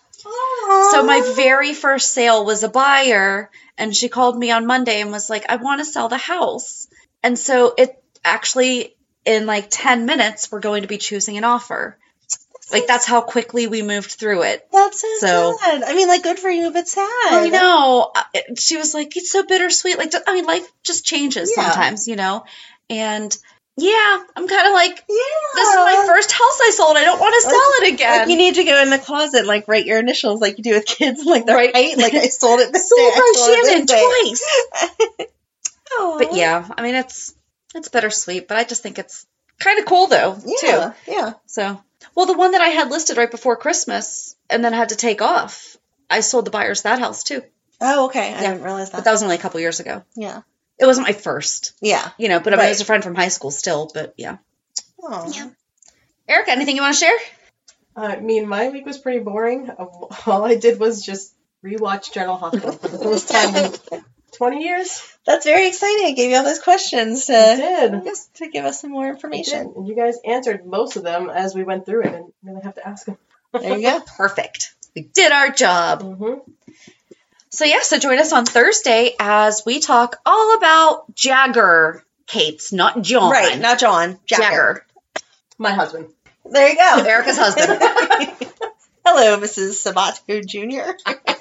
So my very first sale was a buyer, and she called me on Monday and was like, I want to sell the house. And so it actually, in like ten minutes, we're going to be choosing an offer. Like, that's how quickly we moved through it. That's so, So- sad. I mean, like, good for you, but sad. I know. I- She was like, it's so bittersweet. Like, I mean, life just changes Yeah. sometimes, you know? And yeah, I'm kind of like, Yeah. this is my first house I sold. I don't want to sell it again. Like, you need to go in the closet and, like, write your initials like you do with kids, like the Right. right. Like, I sold it this sold day. I by sold it Shannon this day. twice. Aw. But yeah, I mean, it's it's bittersweet, but I just think it's kind of cool, though, Yeah. too. Yeah. So, well, the one that I had listed right before Christmas and then had to take off, I sold the buyers that house, too. Oh, okay. I Yeah. didn't realize that. But that was only a couple years ago. yeah. It wasn't my first, Yeah. you know, but I mean, it Right. was a friend from high school still, but yeah. Aw. Yeah. Erica, anything you want to share? I mean, my week was pretty boring. All I did was just rewatch General Hospital for the first time in twenty years. That's very exciting. I gave you all those questions to, I did. just to give us some more I did. information. And you guys answered most of them as we went through it. I didn't really have to ask them. There you go. Perfect. We did our job. Mm-hmm. So yeah, so join us on Thursday as we talk all about Jagger Kates, not John. Right. Not John. Jagger. Jagger. My husband. There you go. Erica's husband. Hello, Missus Sabato Junior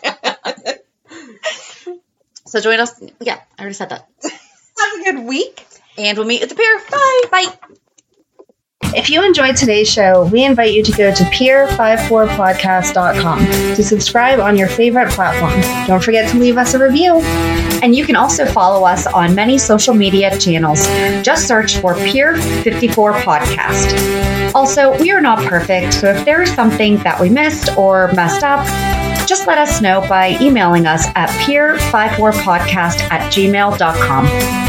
So join us. Yeah, I already said that. Have a good week. And we'll meet at the pier. Bye. Bye. If you enjoyed today's show, we invite you to go to pier fifty-four podcast dot com to subscribe on your favorite platform. Don't forget to leave us a review. And you can also follow us on many social media channels. Just search for Pier fifty-four Podcast. Also, we are not perfect, so if there is something that we missed or messed up, just let us know by emailing us at pier fifty-four podcast at gmail dot com.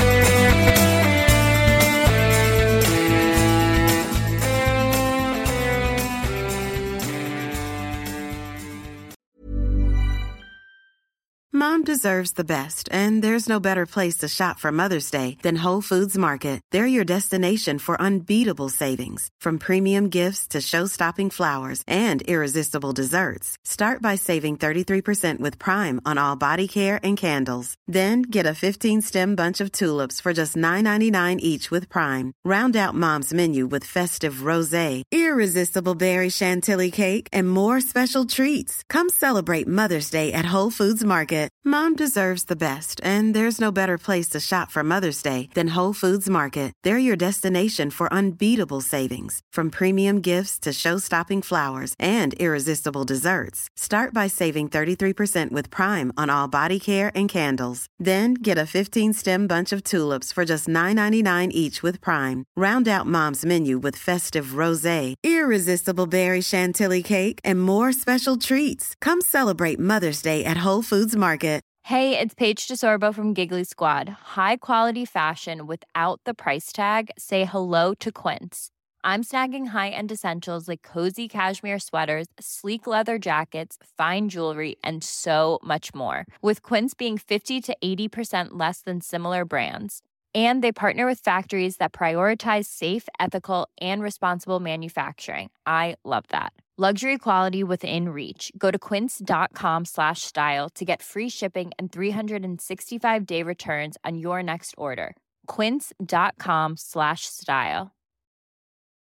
Mom deserves the best, and there's no better place to shop for Mother's Day than Whole Foods Market. They're your destination for unbeatable savings, from premium gifts to show-stopping flowers and irresistible desserts. Start by saving thirty-three percent with Prime on all body care and candles. Then get a fifteen-stem bunch of tulips for just nine ninety-nine each with Prime. Round out Mom's menu with festive rosé, irresistible berry chantilly cake, and more special treats. Come celebrate Mother's Day at Whole Foods Market. Mom deserves the best, and there's no better place to shop for Mother's Day than Whole Foods Market. They're your destination for unbeatable savings, from premium gifts to show-stopping flowers and irresistible desserts. Start by saving thirty-three percent with Prime on all body care and candles. Then get a fifteen-stem bunch of tulips for just nine ninety-nine each with Prime. Round out Mom's menu with festive rosé, irresistible berry chantilly cake, and more special treats. Come celebrate Mother's Day at Whole Foods Market. Hey, it's Paige DeSorbo from Giggly Squad. High quality fashion without the price tag. Say hello to Quince. I'm snagging high-end essentials like cozy cashmere sweaters, sleek leather jackets, fine jewelry, and so much more. With Quince being fifty to eighty percent less than similar brands. And they partner with factories that prioritize safe, ethical, and responsible manufacturing. I love that. Luxury quality within reach. Go to quince.com slash style to get free shipping and three sixty-five day returns on your next order. Quince.com slash style.